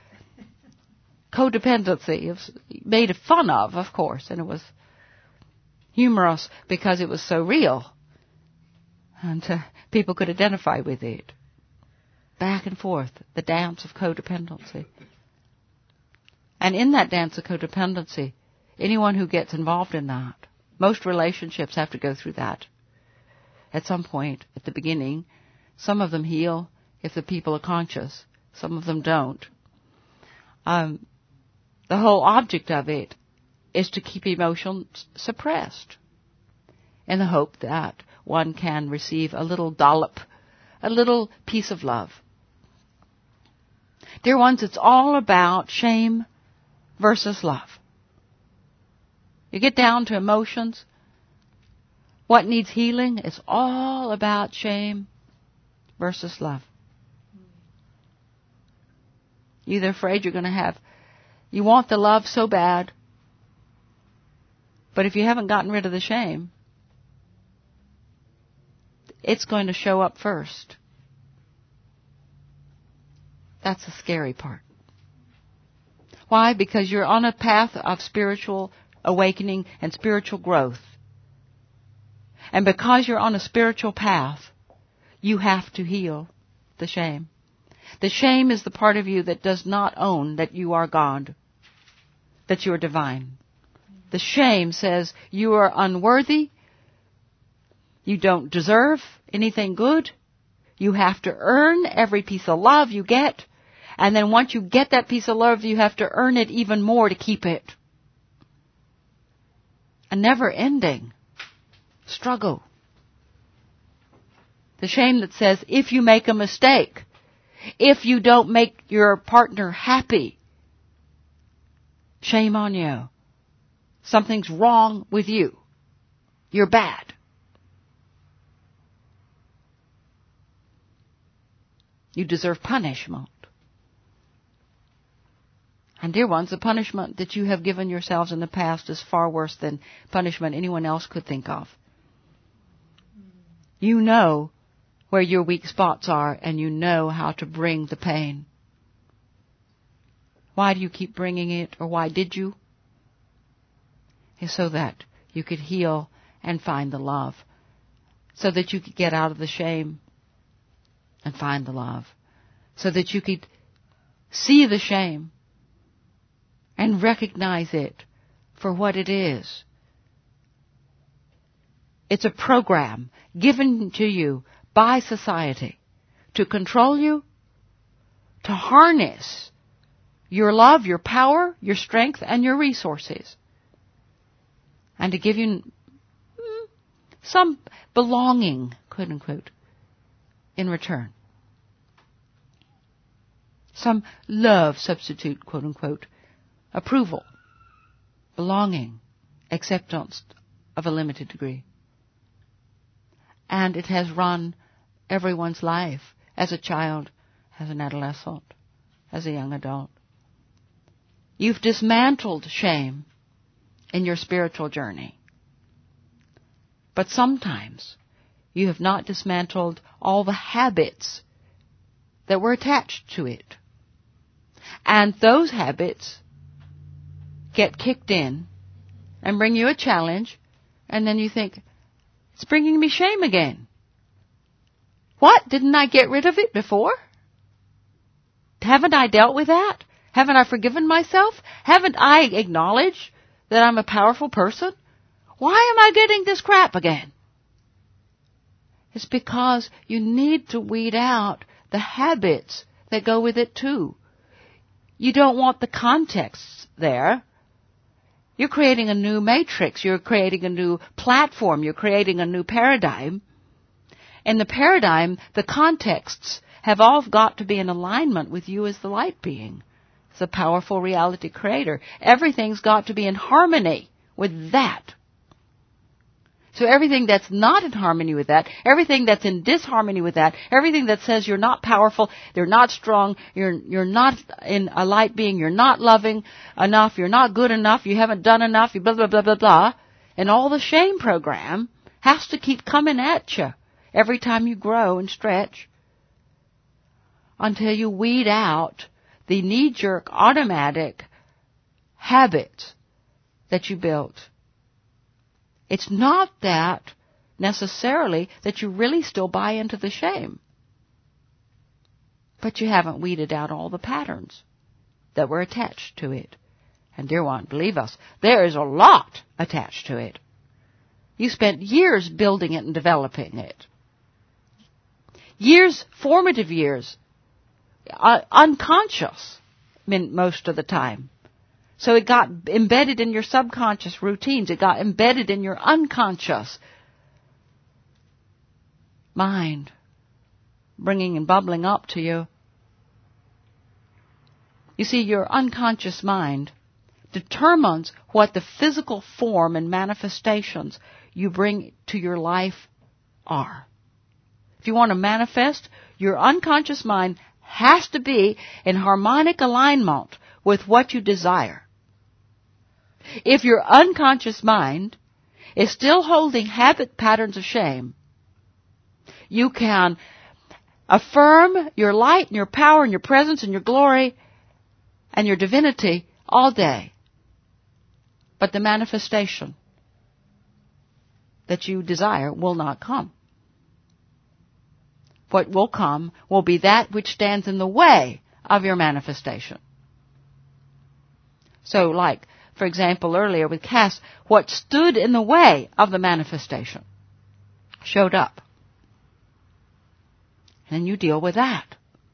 Codependency is made fun of course, and it was humorous because it was so real. And people could identify with it. Back and forth, the dance of codependency. And in that dance of codependency, anyone who gets involved in that, most relationships have to go through that. At some point, at the beginning, some of them heal if the people are conscious. Some of them don't. The whole object of it is to keep emotions suppressed in the hope that one can receive a little dollop, a little piece of love. Dear ones, it's all about shame versus love. You get down to emotions, what needs healing? It's all about shame versus love. You're either afraid you want the love so bad, but if you haven't gotten rid of the shame, it's going to show up first. That's the scary part. Why? Because you're on a path of spiritual awakening and spiritual growth. And because you're on a spiritual path, you have to heal the shame. The shame is the part of you that does not own that you are God, that you are divine. The shame says you are unworthy, you don't deserve anything good, you have to earn every piece of love you get, and then once you get that piece of love, you have to earn it even more to keep it. A never-ending struggle. The shame that says, if you make a mistake, if you don't make your partner happy, shame on you. Something's wrong with you. You're bad. You deserve punishment. And dear ones, the punishment that you have given yourselves in the past is far worse than punishment anyone else could think of. You know where your weak spots are, and you know how to bring the pain. Why do you keep bringing it, or why did you? It's so that you could heal and find the love. So that you could get out of the shame and find the love. So that you could see the shame and recognize it for what it is. It's a program given to you by society to control you, to harness your love, your power, your strength, and your resources, and to give you some belonging, quote unquote, in return. Some love substitute, quote unquote, approval, belonging, acceptance of a limited degree. And it has run everyone's life as a child, as an adolescent, as a young adult. You've dismantled shame in your spiritual journey. But sometimes you have not dismantled all the habits that were attached to it. And those habits get kicked in and bring you a challenge, and then you think, it's bringing me shame again. What? Didn't I get rid of it before? Haven't I dealt with that? Haven't I forgiven myself? Haven't I acknowledged that I'm a powerful person? Why am I getting this crap again? It's because you need to weed out the habits that go with it too. You don't want the context there. You're creating a new matrix. You're creating a new platform. You're creating a new paradigm. In the paradigm, the contexts have all got to be in alignment with you as the light being. It's a powerful reality creator. Everything's got to be in harmony with that. So everything that's not in harmony with that, everything that's in disharmony with that, everything that says you're not powerful, you're not strong, you're not in a light being, you're not loving enough, you're not good enough, you haven't done enough, you blah, blah, blah, blah, blah. And all the shame program has to keep coming at you every time you grow and stretch until you weed out the knee-jerk, automatic habits that you built. It's not that necessarily that you really still buy into the shame. But you haven't weeded out all the patterns that were attached to it. And dear one, believe us, there is a lot attached to it. You spent years building it and developing it. Years, formative years, unconscious most of the time. So it got embedded in your subconscious routines. It got embedded in your unconscious mind, bringing and bubbling up to you. You see, your unconscious mind determines what the physical form and manifestations you bring to your life are. If you want to manifest, your unconscious mind has to be in harmonic alignment with what you desire. If your unconscious mind is still holding habit patterns of shame, you can affirm your light and your power and your presence and your glory and your divinity all day. But the manifestation that you desire will not come. What will come will be that which stands in the way of your manifestation. So like, for example, earlier with Cass, what stood in the way of the manifestation showed up. And you deal with that.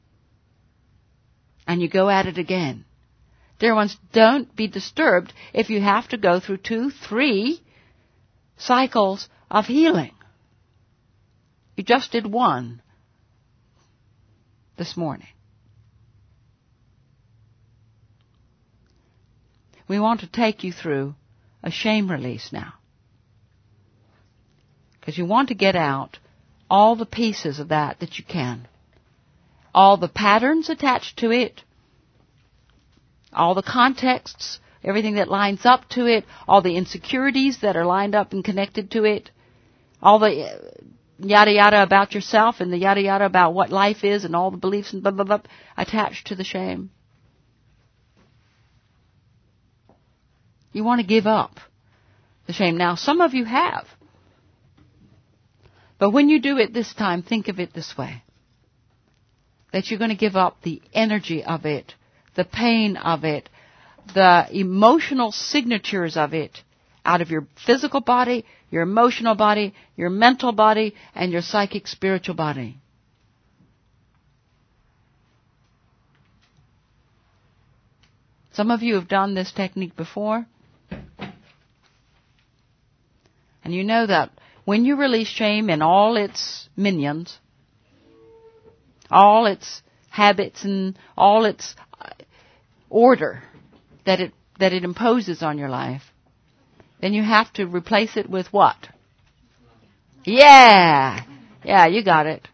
And you go at it again. Dear ones, don't be disturbed if you have to go through 2, 3 cycles of healing. You just did one this morning. We want to take you through a shame release now. Because you want to get out all the pieces of that you can. All the patterns attached to it, all the contexts, everything that lines up to it, all the insecurities that are lined up and connected to it, all the yada yada about yourself and the yada yada about what life is and all the beliefs and blah blah blah attached to the shame. You want to give up the shame. Now, some of you have. But when you do it this time, think of it this way. That you're going to give up the energy of it, the pain of it, the emotional signatures of it out of your physical body, your emotional body, your mental body, and your psychic spiritual body. Some of you have done this technique before. And you know that when you release shame and all its minions, all its habits and all its order that it imposes on your life, then you have to replace it with what? Yeah, you got it.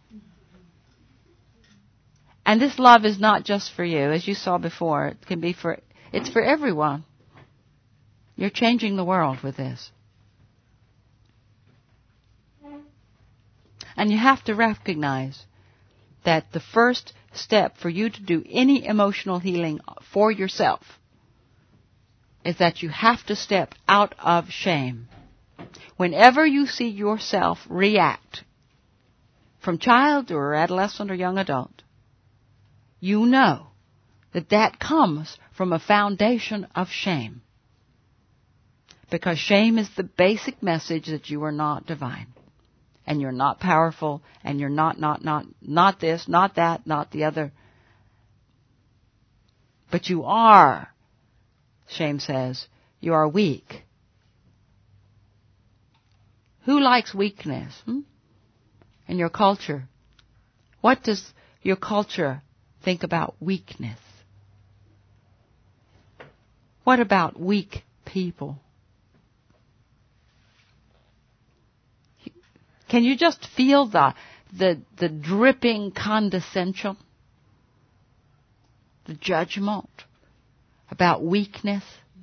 And this love is not just for you, as you saw before. It's for everyone. You're changing the world with this. And you have to recognize that the first step for you to do any emotional healing for yourself is that you have to step out of shame. Whenever you see yourself react from child or adolescent or young adult, you know that comes from a foundation of shame. Because shame is the basic message that you are not divine. And you're not powerful, and you're not this, not that, not the other. But you are, shame says, you are weak. Who likes weakness? In your culture. What does your culture think about weakness? What about weak people? Can you just feel the dripping condescension? The judgment about weakness?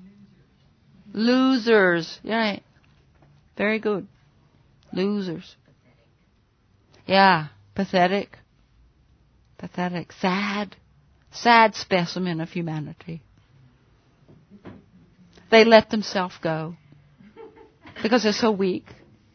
Losers. Right. Very good. Losers. Yeah. Pathetic. Pathetic. Sad. Sad specimen of humanity. They let themselves go because they're so weak.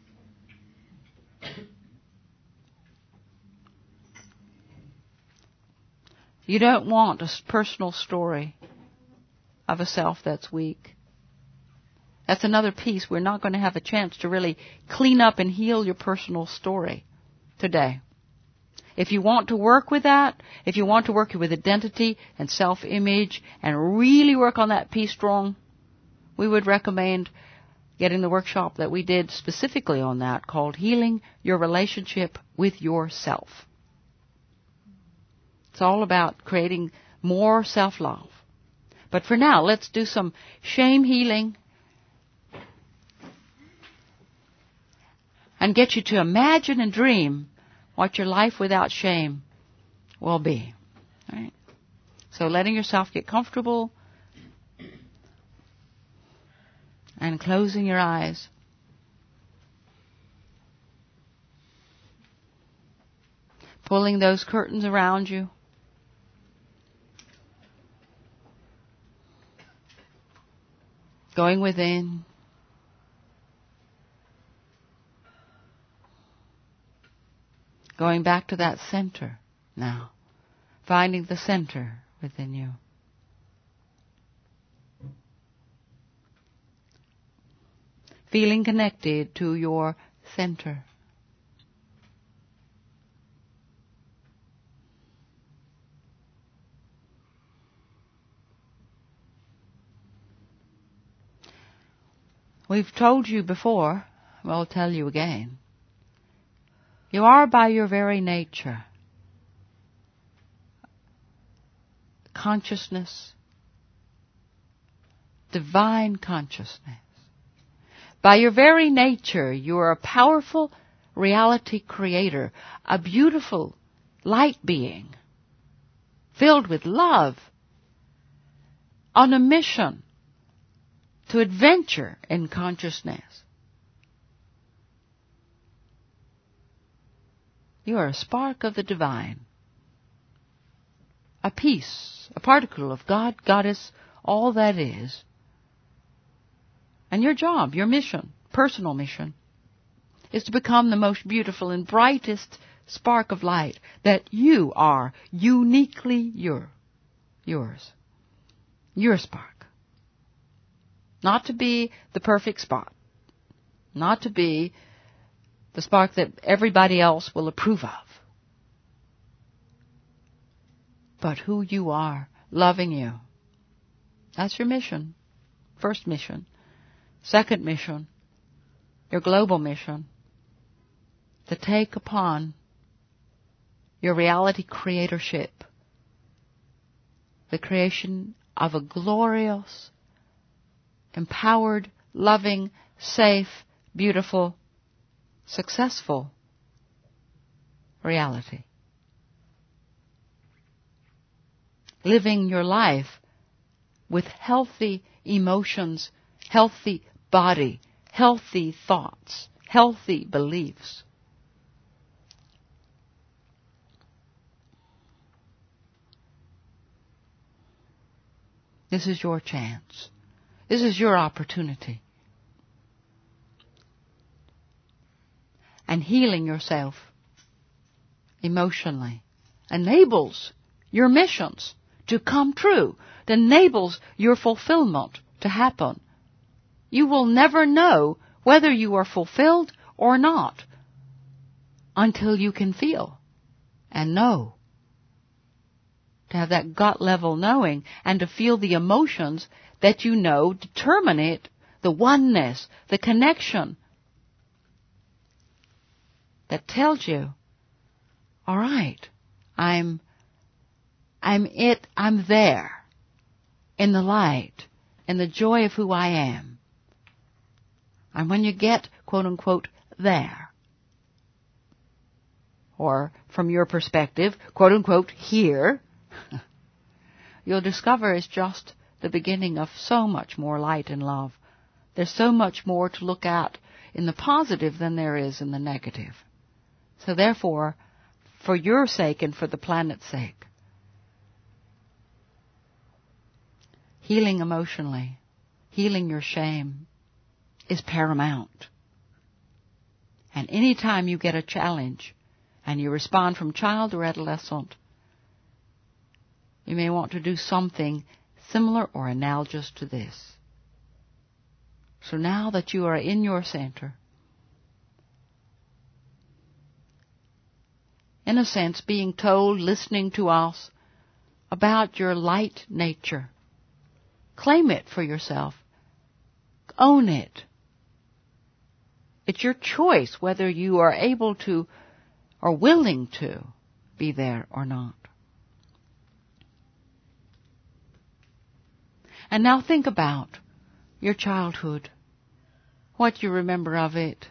You don't want a personal story of a self that's weak. That's another piece. We're not going to have a chance to really clean up and heal your personal story today. If you want to work with that, if you want to work with identity and self-image and really work on that piece strong, we would recommend getting the workshop that we did specifically on that called Healing Your Relationship with Yourself. It's all about creating more self-love. But for now, let's do some shame healing and get you to imagine and dream what your life without shame will be. All right? So letting yourself get comfortable and closing your eyes. Pulling those curtains around you. Going within. Going back to that center now. Finding the center within you. Feeling connected to your center. We've told you before, we'll tell you again. You are by your very nature consciousness, divine consciousness. By your very nature, you are a powerful reality creator, a beautiful light being, filled with love, on a mission to adventure in consciousness. You are a spark of the divine, a piece, a particle of God, Goddess, all that is. And your job, your mission, personal mission, is to become the most beautiful and brightest spark of light that you are uniquely yours. Your spark. Not to be the perfect spot. Not to be the spark that everybody else will approve of. But who you are, loving you. That's your mission. First mission. Second mission, your global mission, to take upon your reality creatorship, the creation of a glorious, empowered, loving, safe, beautiful, successful reality. Living your life with healthy emotions, healthy body, healthy thoughts, healthy beliefs. This is your chance. This is your opportunity. And healing yourself emotionally enables your missions to come true. It enables your fulfillment to happen. You will never know whether you are fulfilled or not until you can feel and know. To have that gut level knowing and to feel the emotions that you know determine it, the oneness, the connection that tells you, all right, I'm there in the light, in the joy of who I am. And when you get, quote unquote, there, or from your perspective, quote unquote, here, you'll discover it's just the beginning of so much more light and love. There's so much more to look at in the positive than there is in the negative. So therefore, for your sake and for the planet's sake, healing emotionally, healing your shame is paramount. And any time you get a challenge and you respond from child or adolescent, you may want to do something similar or analogous to this. So now that you are in your center, in a sense being told, listening to us about your light nature, claim it for yourself. Own it. It's your choice whether you are able to or willing to be there or not. And now think about your childhood, what you remember of it.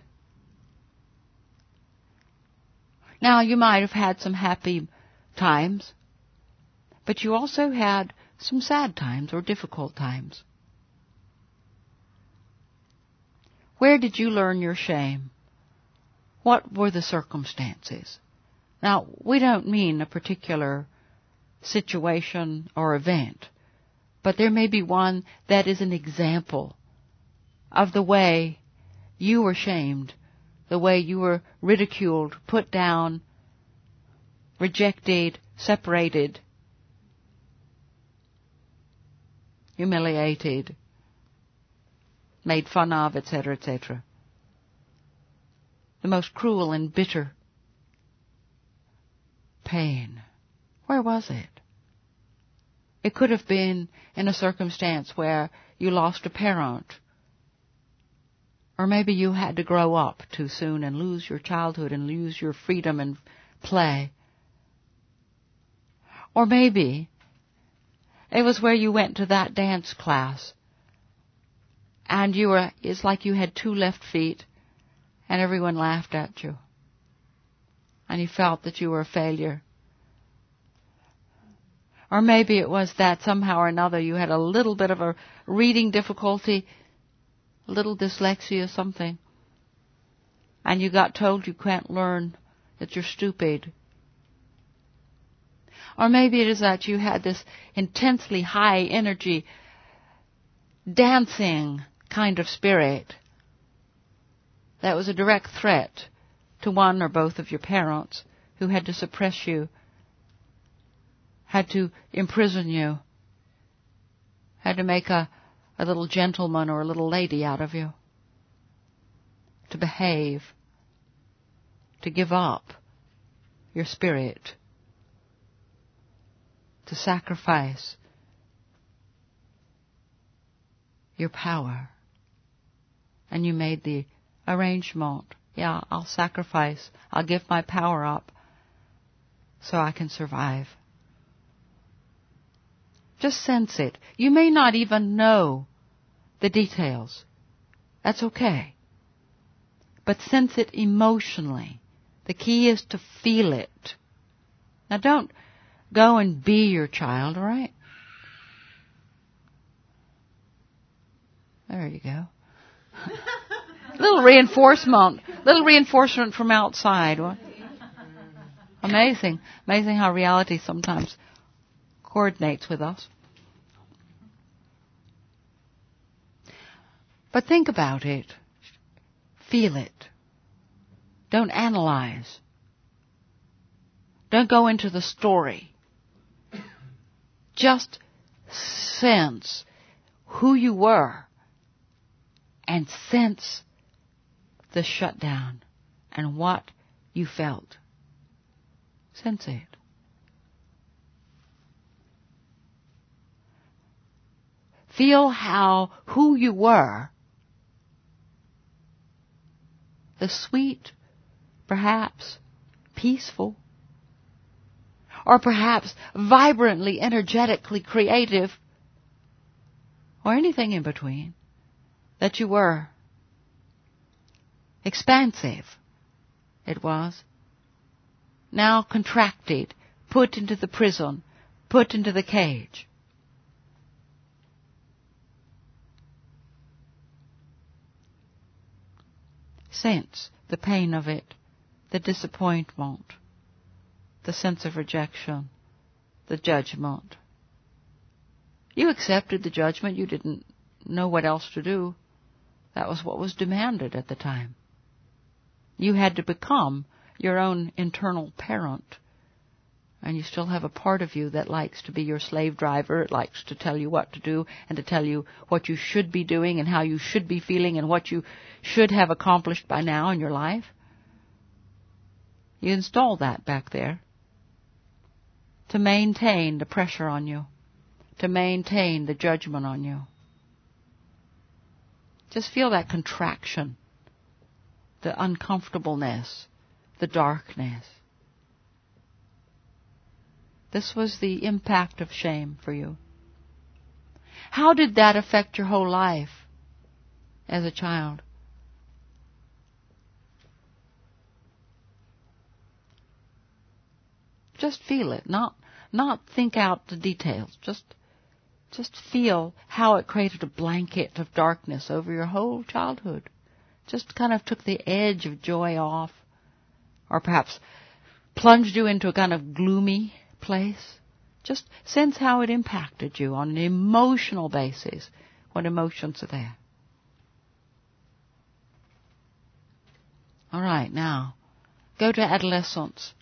Now, you might have had some happy times, but you also had some sad times or difficult times. Where did you learn your shame? What were the circumstances? Now, we don't mean a particular situation or event, but there may be one that is an example of the way you were shamed, the way you were ridiculed, put down, rejected, separated, humiliated, made fun of, etc., etc. The most cruel and bitter pain. Where was it? It could have been in a circumstance where you lost a parent, or maybe you had to grow up too soon and lose your childhood and lose your freedom and play. Or maybe it was where you went to that dance class and it's like you had two left feet and everyone laughed at you and you felt that you were a failure. Or maybe it was that somehow or another you had a little bit of a reading difficulty, a little dyslexia, something, and you got told you can't learn, that you're stupid. Or maybe it is that you had this intensely high energy, dancing kind of spirit that was a direct threat to one or both of your parents who had to suppress you, had to imprison you, had to make a little gentleman or a little lady out of you, to behave, to give up your spirit, to sacrifice your power. And you made the arrangement. Yeah, I'll sacrifice. I'll give my power up so I can survive. Just sense it. You may not even know the details. That's okay. But sense it emotionally. The key is to feel it. Now don't go and be your child, all right? There you go. Little reinforcement from outside. Amazing how reality sometimes coordinates with us. But think about it. Feel it. Don't analyze. Don't go into the story. Just sense who you were and sense the shutdown and what you felt. Sense it. Feel how who you were, the sweet, perhaps peaceful, or perhaps vibrantly, energetically creative, or anything in between, that you were. Expansive, it was. Now contracted, put into the prison, put into the cage. Sense the pain of it, the disappointment, the sense of rejection, the judgment. You accepted the judgment. You didn't know what else to do. That was what was demanded at the time. You had to become your own internal parent. And you still have a part of you that likes to be your slave driver. It likes to tell you what to do and to tell you what you should be doing and how you should be feeling and what you should have accomplished by now in your life. You installed that back there to maintain the pressure on you, to maintain the judgment on you. Just feel that contraction, the uncomfortableness, the darkness. This was the impact of shame for you. How did that affect your whole life as a child? Just feel it, not think out the details. Just feel how it created a blanket of darkness over your whole childhood. Just kind of took the edge of joy off, or perhaps plunged you into a kind of gloomy place. Just sense how it impacted you on an emotional basis. What emotions are there? All right, now, go to adolescence.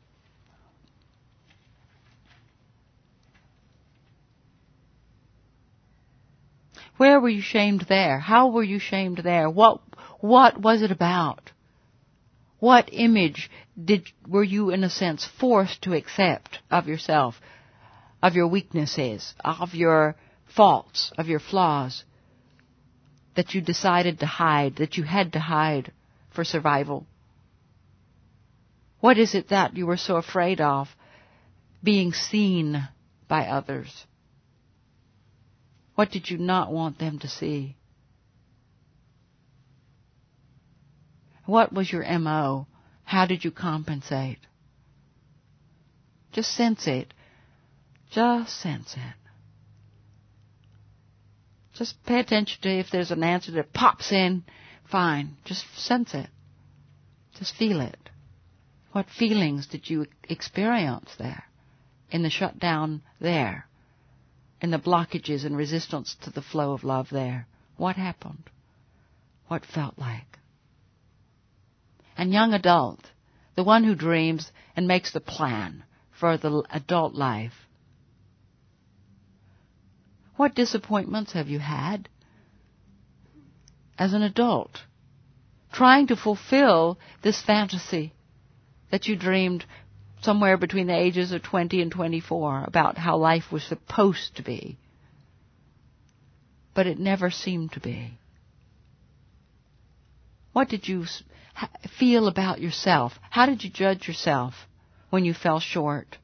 Where were you shamed there? How were you shamed there? What was it about? What image were you, in a sense, forced to accept of yourself, of your weaknesses, of your faults, of your flaws, that you decided to hide, that you had to hide for survival? What is it that you were so afraid of being seen by others? What did you not want them to see? What was your MO? How did you compensate? Just sense it. Just sense it. Just pay attention to if there's an answer that pops in. Fine. Just sense it. Just feel it. What feelings did you experience there? In the shutdown there? In the blockages and resistance to the flow of love there? What happened? What felt like? And young adult, the one who dreams and makes the plan for the adult life, what disappointments have you had as an adult, trying to fulfill this fantasy that you dreamed somewhere between the ages of 20 and 24 about how life was supposed to be, but it never seemed to be? What did you feel about yourself? How did you judge yourself when you fell short?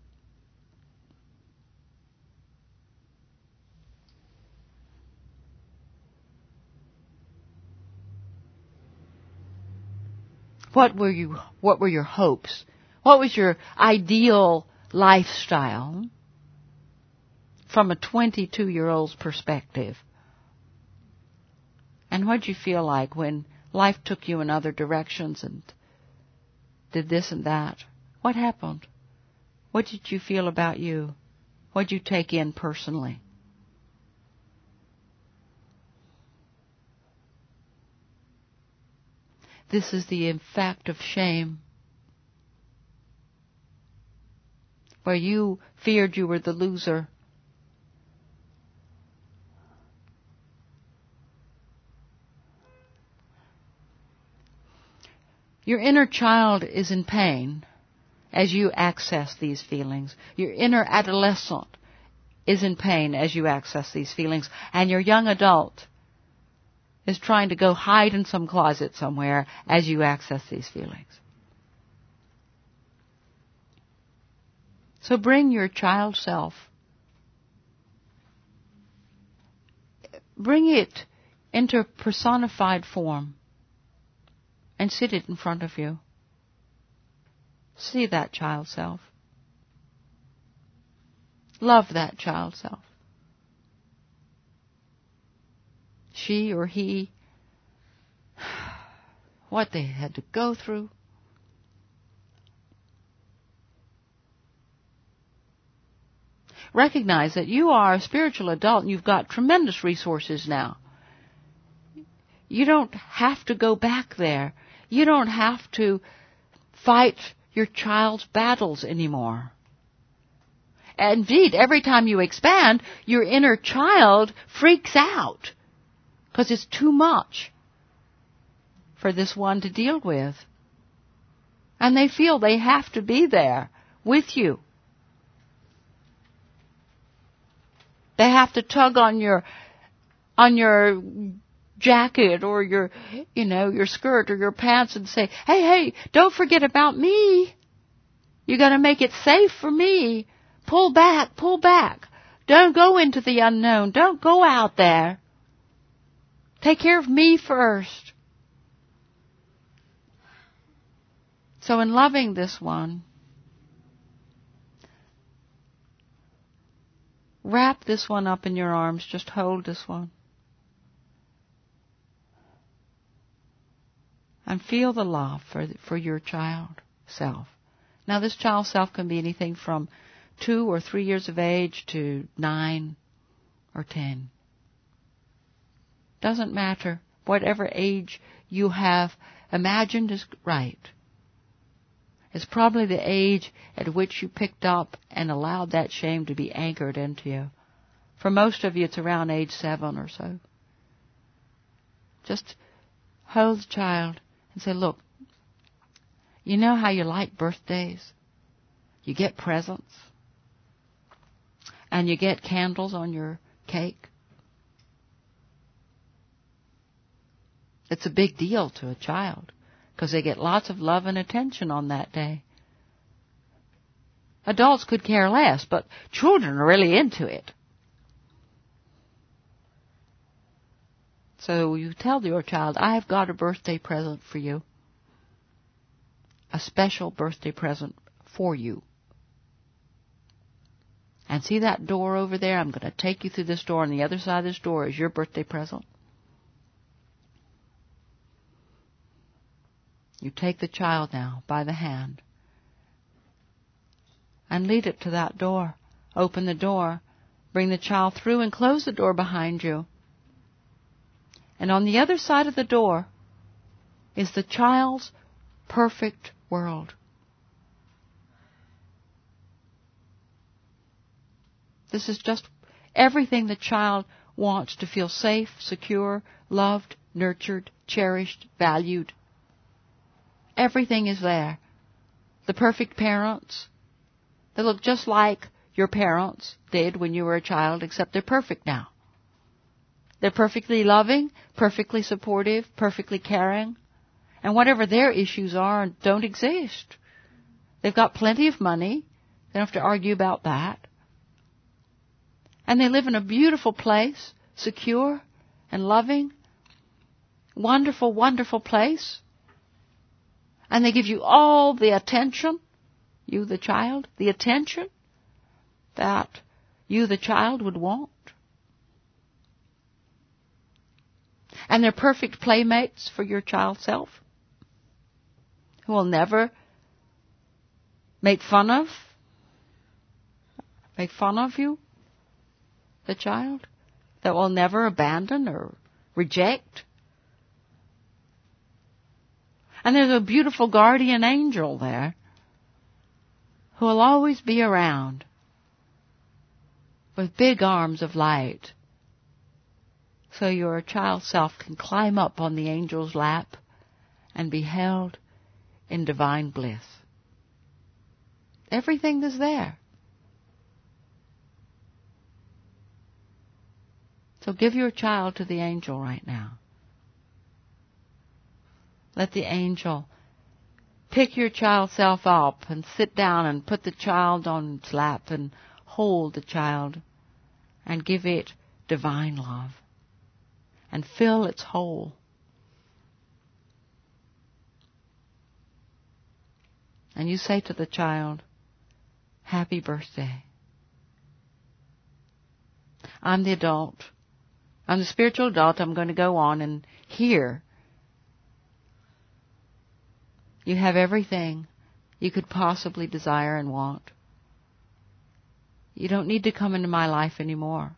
What were your hopes? What was your ideal lifestyle from a 22-year-old's perspective? And what did you feel like when life took you in other directions and did this and that? What happened? What did you feel about you? What did you take in personally? This is the effect of shame, where you feared you were the loser. Your inner child is in pain as you access these feelings. Your inner adolescent is in pain as you access these feelings. And your young adult is trying to go hide in some closet somewhere as you access these feelings. So bring your child self. Bring it into personified form and sit it in front of you. See that child self. Love that child self. She or he, what they had to go through. Recognize that you are a spiritual adult and you've got tremendous resources now. You don't have to go back there. You don't have to fight your child's battles anymore. Indeed, every time you expand, your inner child freaks out because it's too much for this one to deal with. And they feel they have to be there with you. They have to tug on your jacket or your skirt or your pants and say, hey, don't forget about me. You got to make it safe for me. Pull back. Don't go into the unknown. Don't go out there. Take care of me first. So in loving this one, wrap this one up in your arms. Just hold this one. And feel the love for your child self. Now this child self can be anything from 2 or 3 years of age to 9 or 10. Doesn't matter. Whatever age you have imagined is right. It's probably the age at which you picked up and allowed that shame to be anchored into you. For most of you, it's around age 7 or so. Just hold the child and say, look, you know how you like birthdays? You get presents. And you get candles on your cake. It's a big deal to a child because they get lots of love and attention on that day. Adults could care less, but children are really into it. So you tell your child, I have got a birthday present for you. A special birthday present for you. And see that door over there? I'm going to take you through this door, and the other side of this door is your birthday present. You take the child now by the hand and lead it to that door. Open the door, bring the child through, and close the door behind you. And on the other side of the door is the child's perfect world. This is just everything the child wants to feel safe, secure, loved, nurtured, cherished, valued. Everything is there. The perfect parents. They look just like your parents did when you were a child, except they're perfect now. They're perfectly loving, perfectly supportive, perfectly caring. And whatever their issues are don't exist. They've got plenty of money. They don't have to argue about that. And they live in a beautiful place, secure and loving. Wonderful, wonderful place. And they give you all the attention, you the child, the attention that you the child would want. And they're perfect playmates for your child self, who will never make fun of you, the child, that will never abandon or reject. And there's a beautiful guardian angel there who will always be around with big arms of light, so your child self can climb up on the angel's lap and be held in divine bliss. Everything is there. So give your child to the angel right now. Let the angel pick your child self up and sit down and put the child on its lap and hold the child and give it divine love and fill its hole. And you say to the child, happy birthday. I'm the adult. I'm the spiritual adult. I'm going to go on, and here you have everything you could possibly desire and want. You don't need to come into my life anymore.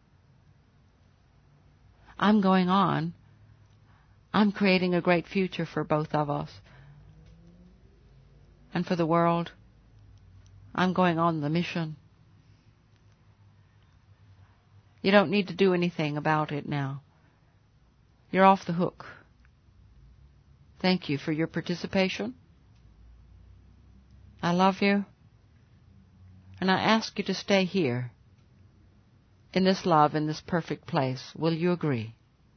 I'm going on. I'm creating a great future for both of us and for the world. I'm going on the mission. You don't need to do anything about it now. You're off the hook. Thank you for your participation. I love you. And I ask you to stay here, in this love, in this perfect place. Will you agree?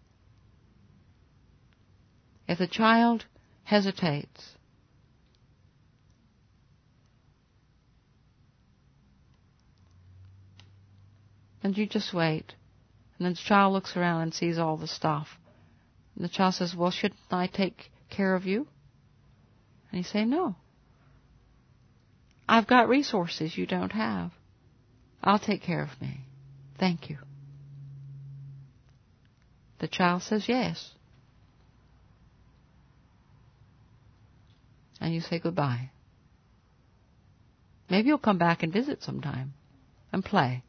If the child hesitates, and you just wait. And then the child looks around and sees all the stuff. And the child says, well, shouldn't I take care of you? And you say, no. I've got resources you don't have. I'll take care of me. Thank you. The child says yes. And you say goodbye. Maybe you'll come back and visit sometime and play.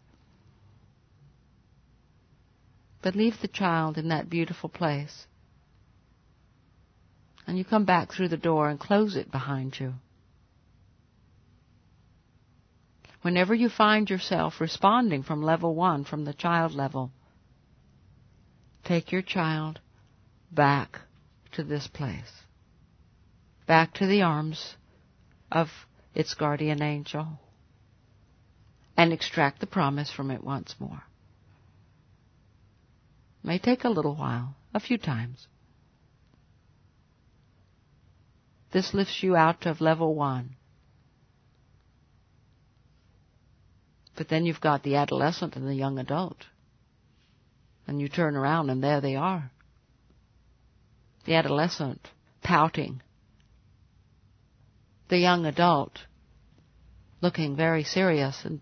But leave the child in that beautiful place. And you come back through the door and close it behind you. Whenever you find yourself responding from level 1, from the child level, take your child back to this place, back to the arms of its guardian angel, and extract the promise from it once more. It may take a little while, a few times. This lifts you out of level 1. But then you've got the adolescent and the young adult. And you turn around and there they are. The adolescent pouting. The young adult looking very serious and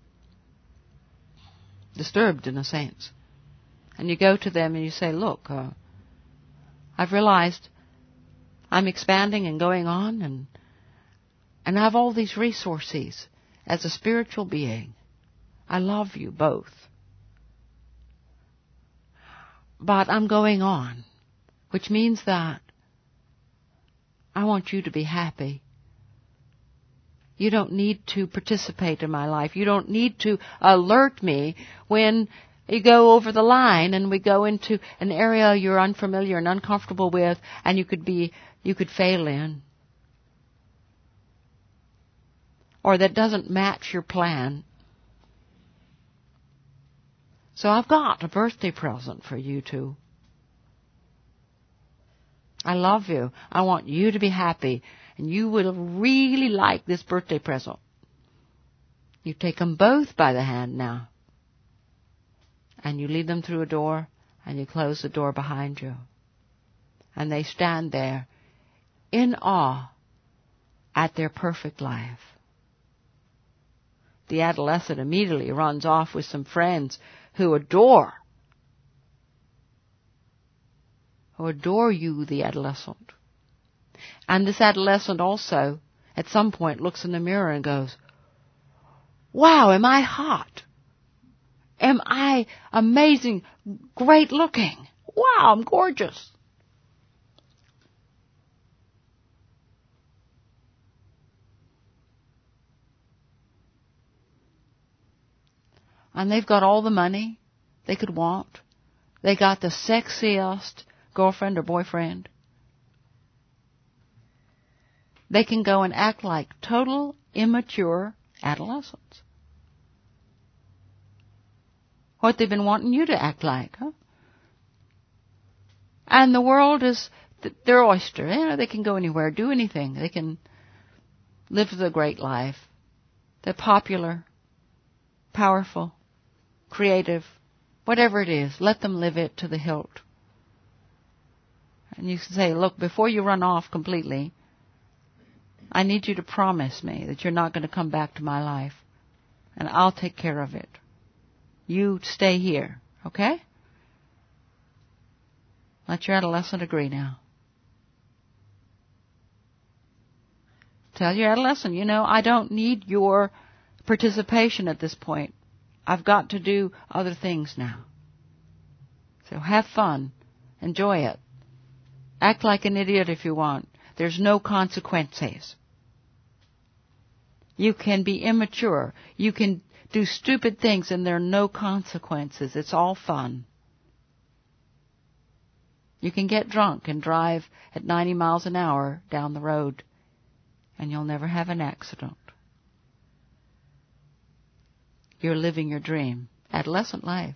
disturbed in a sense. And you go to them and you say, look, I've realized I'm expanding and going on and I have all these resources as a spiritual being. I love you both. But I'm going on, which means that I want you to be happy. You don't need to participate in my life. You don't need to alert me when you go over the line and we go into an area you're unfamiliar and uncomfortable with and you could fail in. Or that doesn't match your plan. So I've got a birthday present for you two. I love you. I want you to be happy. And you will really like this birthday present. You take them both by the hand now. And you lead them through a door and you close the door behind you. And they stand there in awe at their perfect life. The adolescent immediately runs off with some friends who adore you, the adolescent. And this adolescent also, at some point, looks in the mirror and goes, wow, am I hot? Am I amazing, great looking? Wow, I'm gorgeous. And they've got all the money they could want. They got the sexiest girlfriend or boyfriend. They can go and act like total immature adolescents. What they've been wanting you to act like, huh? And the world is their oyster. You know, they can go anywhere, do anything. They can live the great life. They're popular, powerful, creative, whatever it is. Let them live it to the hilt. And you can say, look, before you run off completely, I need you to promise me that you're not going to come back to my life. And I'll take care of it. You stay here, okay? Let your adolescent agree now. Tell your adolescent, I don't need your participation at this point. I've got to do other things now. So have fun. Enjoy it. Act like an idiot if you want. There's no consequences. You can be immature. You can do stupid things and there are no consequences. It's all fun. You can get drunk and drive at 90 miles an hour down the road and you'll never have an accident. You're living your dream. Adolescent life.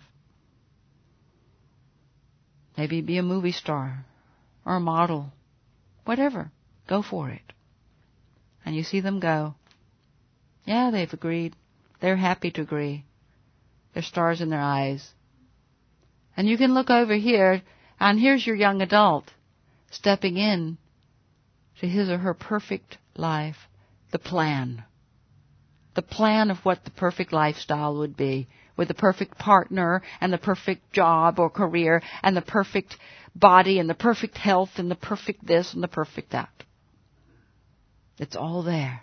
Maybe be a movie star or a model. Whatever. Go for it. And you see them go. Yeah, they've agreed. They're happy to agree. There's stars in their eyes. And you can look over here, and here's your young adult stepping in to his or her perfect life. The plan. The plan of what the perfect lifestyle would be, with the perfect partner and the perfect job or career and the perfect body and the perfect health and the perfect this and the perfect that. It's all there.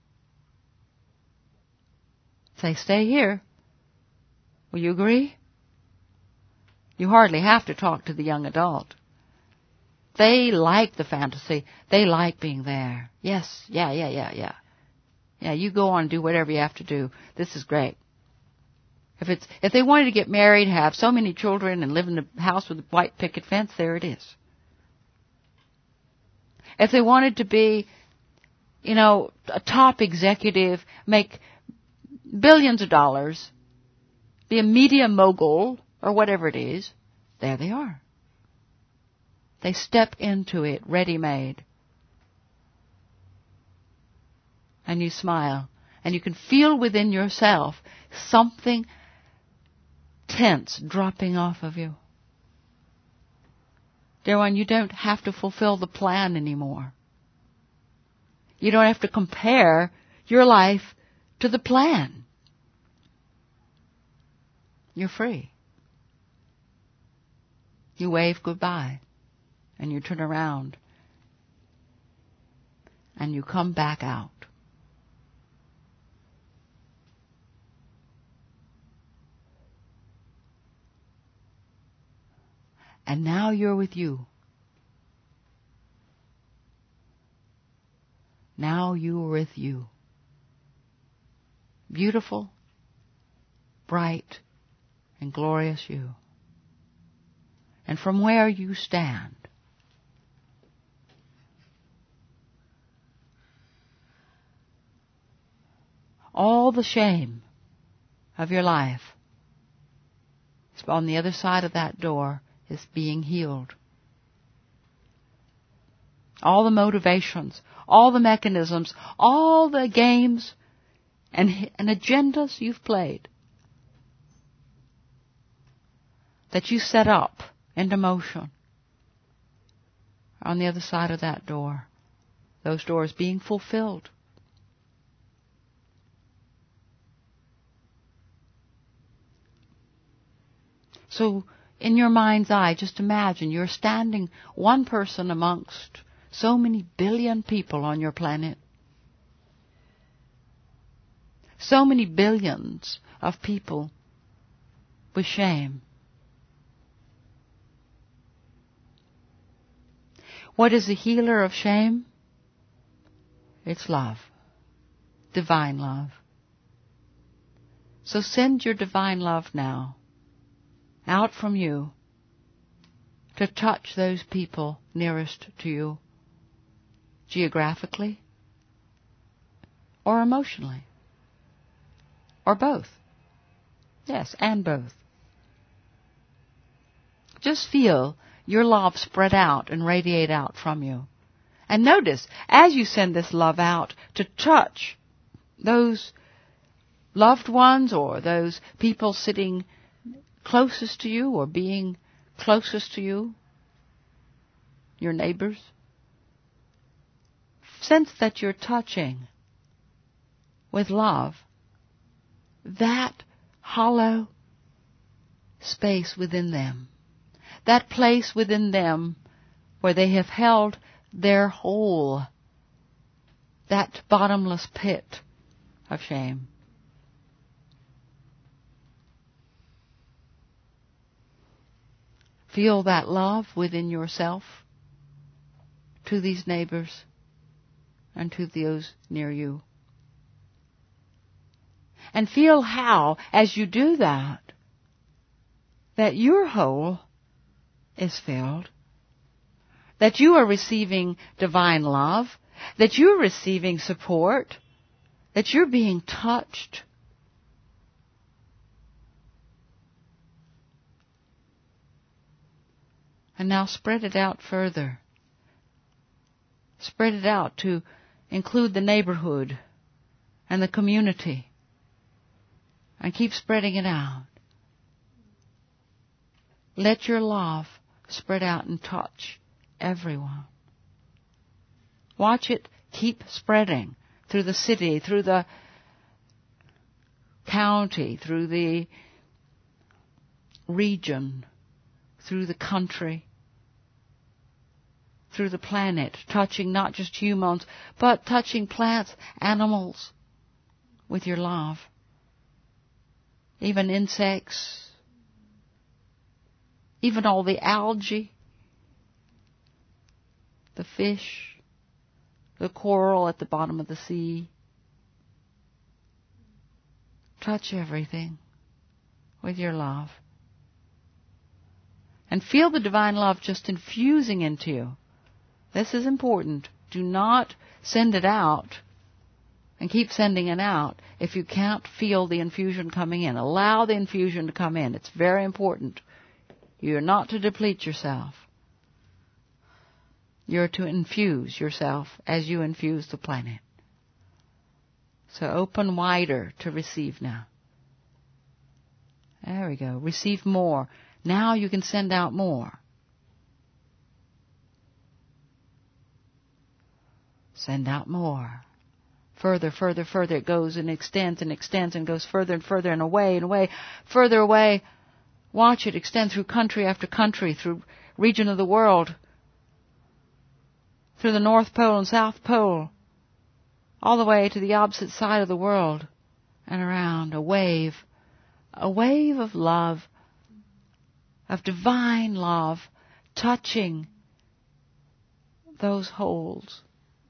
Say, stay here. Will you agree? You hardly have to talk to the young adult. They like the fantasy. They like being there. Yes, yeah. Yeah, you go on and do whatever you have to do. This is great. If they wanted to get married, have so many children, and live in a house with a white picket fence, there it is. If they wanted to be, a top executive, make billions of dollars, be a media mogul, or whatever it is, there they are. They step into it ready-made. And you smile. And you can feel within yourself something tense dropping off of you. Dear one, you don't have to fulfill the plan anymore. You don't have to compare your life to the plan. You're free. You wave goodbye, and you turn around, and you come back out. And now you're with you. Now you're with you. Beautiful, bright, and glorious you. And from where you stand, all the shame of your life on the other side of that door is being healed. All the motivations, all the mechanisms, all the games and agendas you've played that you set up into motion on the other side of that door. Those doors being fulfilled. So, in your mind's eye, just imagine you're standing one person amongst so many billion people on your planet. So many billions of people with shame. What is the healer of shame? It's love. Divine love. So send your divine love now out from you to touch those people nearest to you, geographically or emotionally, or both. Yes, and both. Just feel your love spread out and radiate out from you. And notice, as you send this love out to touch those loved ones or those people sitting closest to you or being closest to you, your neighbors, sense that you're touching with love that hollow space within them, that place within them where they have held their hole, that bottomless pit of shame. Feel that love within yourself to these neighbors and to those near you. And feel how, as you do that your hole is filled, that you are receiving divine love, that you're receiving support, that you're being touched. And now spread it out further. Spread it out to include the neighborhood and the community. And keep spreading it out. Let your love spread out and touch everyone. Watch it keep spreading through the city, through the county, through the region, through the country, through the planet, touching not just humans, but touching plants, animals with your love. Even insects, even all the algae, the fish, the coral at the bottom of the sea. Touch everything with your love. And feel the divine love just infusing into you. This is important. Do not send it out and keep sending it out if you can't feel the infusion coming in. Allow the infusion to come in. It's very important. You're not to deplete yourself. You're to infuse yourself as you infuse the planet. So open wider to receive now. There we go. Receive more. Now you can send out more. Send out more. Further, further, further. It goes and extends and goes further and further and away, further away. Watch it extend through country after country, through region of the world, through the North Pole and South Pole, all the way to the opposite side of the world and around. A wave of love, of divine love, touching those holes.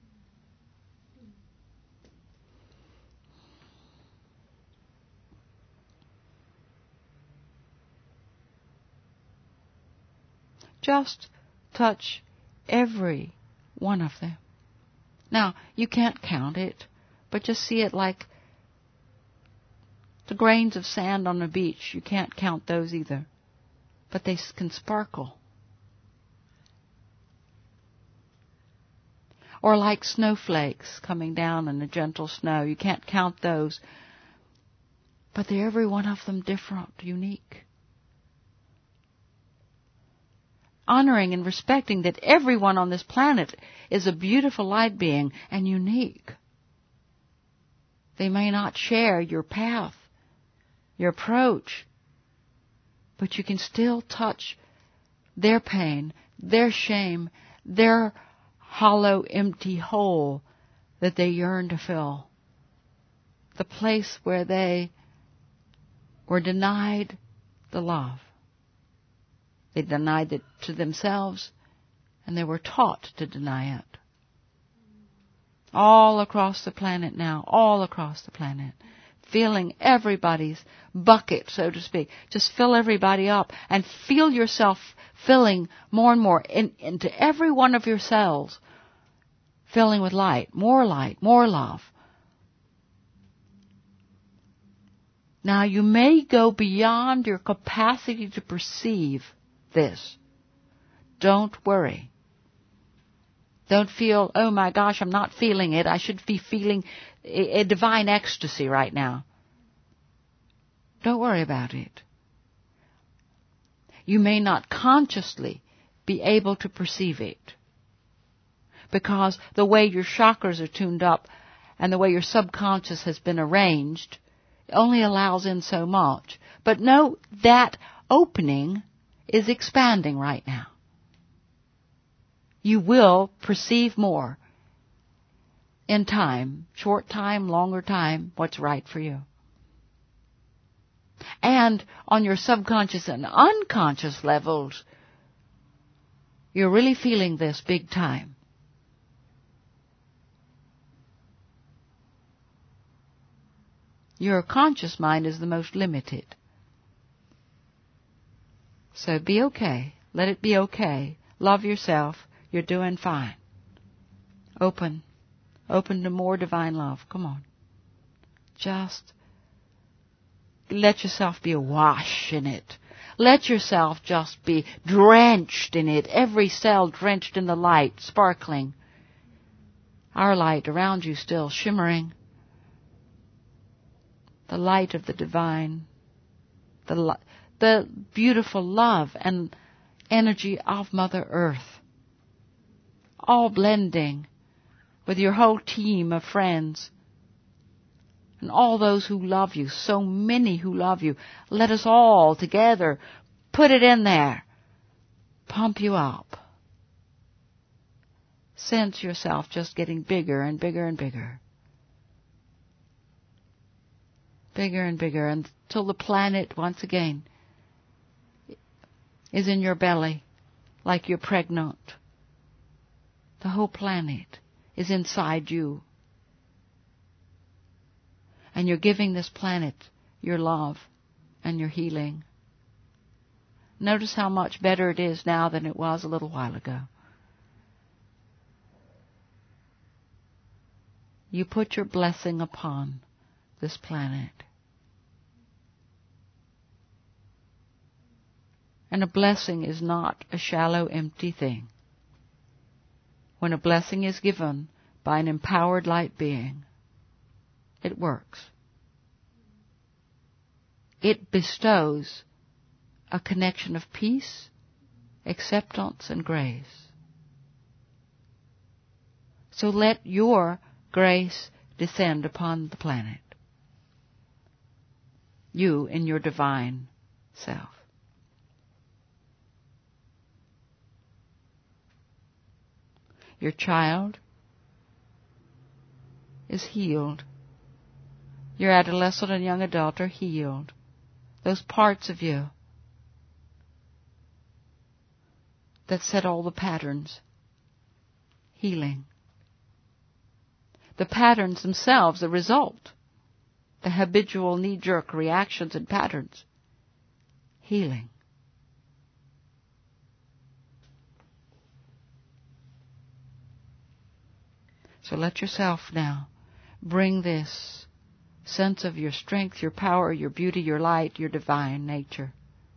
Just touch every one of them. Now, you can't count it, but just see it like the grains of sand on a beach. You can't count those either, but they can sparkle. Or like snowflakes coming down in a gentle snow. You can't count those, but they're every one of them different, unique. Honoring and respecting that everyone on this planet is a beautiful light being and unique. They may not share your path, your approach, but you can still touch their pain, their shame, their hollow, empty hole that they yearn to fill. The place where they were denied the love. They denied it to themselves, and they were taught to deny it. All across the planet now, all across the planet, filling everybody's bucket, so to speak. Just fill everybody up and feel yourself filling more and more into every one of your cells, filling with light, more love. Now you may go beyond your capacity to perceive this. Don't worry. Don't feel, oh my gosh, I'm not feeling it. I should be feeling a divine ecstasy right now. Don't worry about it. You may not consciously be able to perceive it, because the way your chakras are tuned up and the way your subconscious has been arranged only allows in so much. But know that opening is expanding right now. You will perceive more in time, short time, longer time, what's right for you. And on your subconscious and unconscious levels, you're really feeling this big time. Your conscious mind is the most limited. So be okay. Let it be okay. Love yourself. You're doing fine. Open. Open to more divine love. Come on. Just let yourself be awash in it. Let yourself just be drenched in it. Every cell drenched in the light, sparkling. Our light around you still shimmering. The light of the divine. The beautiful love and energy of Mother Earth. All blending with your whole team of friends. And all those who love you, so many who love you. Let us all together put it in there. Pump you up. Sense yourself just getting bigger and bigger and bigger. Bigger and bigger until the planet once again is in your belly like you're pregnant. The whole planet is inside you. And you're giving this planet your love and your healing. Notice how much better it is now than it was a little while ago. You put your blessing upon this planet. And a blessing is not a shallow, empty thing. When a blessing is given by an empowered light being, it works. It bestows a connection of peace, acceptance, and grace. So let your grace descend upon the planet. You in your divine self. Your child is healed. Your adolescent and young adult are healed. Those parts of you that set all the patterns, healing. The patterns themselves, the result, the habitual knee-jerk reactions and patterns, healing. So let yourself now bring this sense of your strength, your power, your beauty, your light, your divine nature.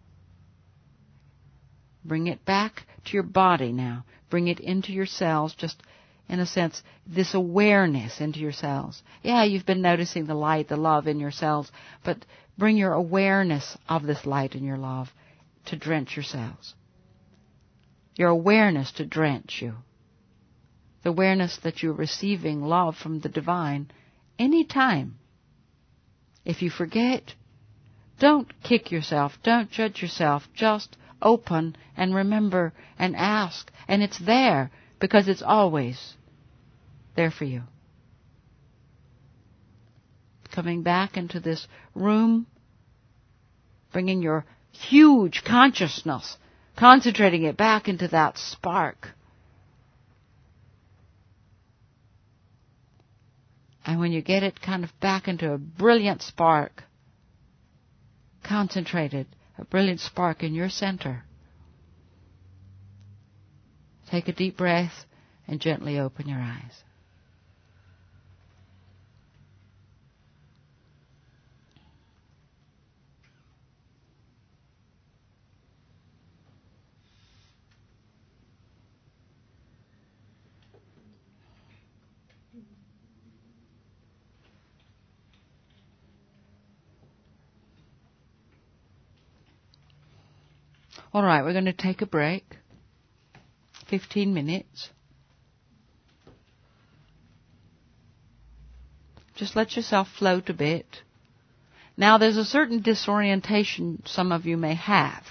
Bring it back to your body now. Bring it into your cells, just in a sense, this awareness into your cells. Yeah, you've been noticing the light, the love in your cells, but bring your awareness of this light and your love to drench your cells. Your awareness to drench you. The awareness that you're receiving love from the divine any time. If you forget, don't kick yourself, don't judge yourself, just open and remember and ask. And it's there because it's always there for you. Coming back into this room, bringing your huge consciousness, concentrating it back into that spark. And when you get it kind of back into a brilliant spark, concentrated, a brilliant spark in your center, take a deep breath and gently open your eyes. All right, we're going to take a break. 15 minutes. Just let yourself float a bit. Now, there's a certain disorientation some of you may have.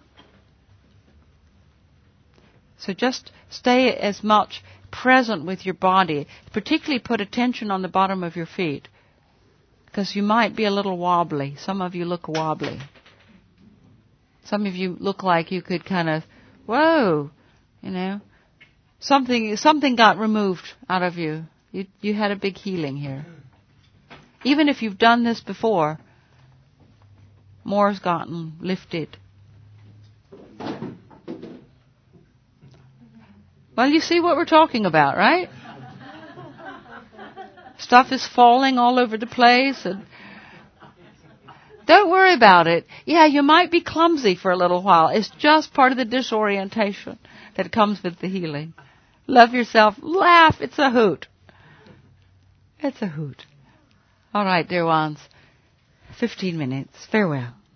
So just stay as much present with your body. Particularly put attention on the bottom of your feet, because you might be a little wobbly. Some of you look wobbly. Some of you look like you could kind of, whoa, you know, something got removed out of you. You had a big healing here. Even if you've done this before, more's gotten lifted. Well, you see what we're talking about, right? Stuff is falling all over the place, and don't worry about it. Yeah, you might be clumsy for a little while. It's just part of the disorientation that comes with the healing. Love yourself. Laugh. It's a hoot. It's a hoot. All right, dear ones. 15 minutes. Farewell.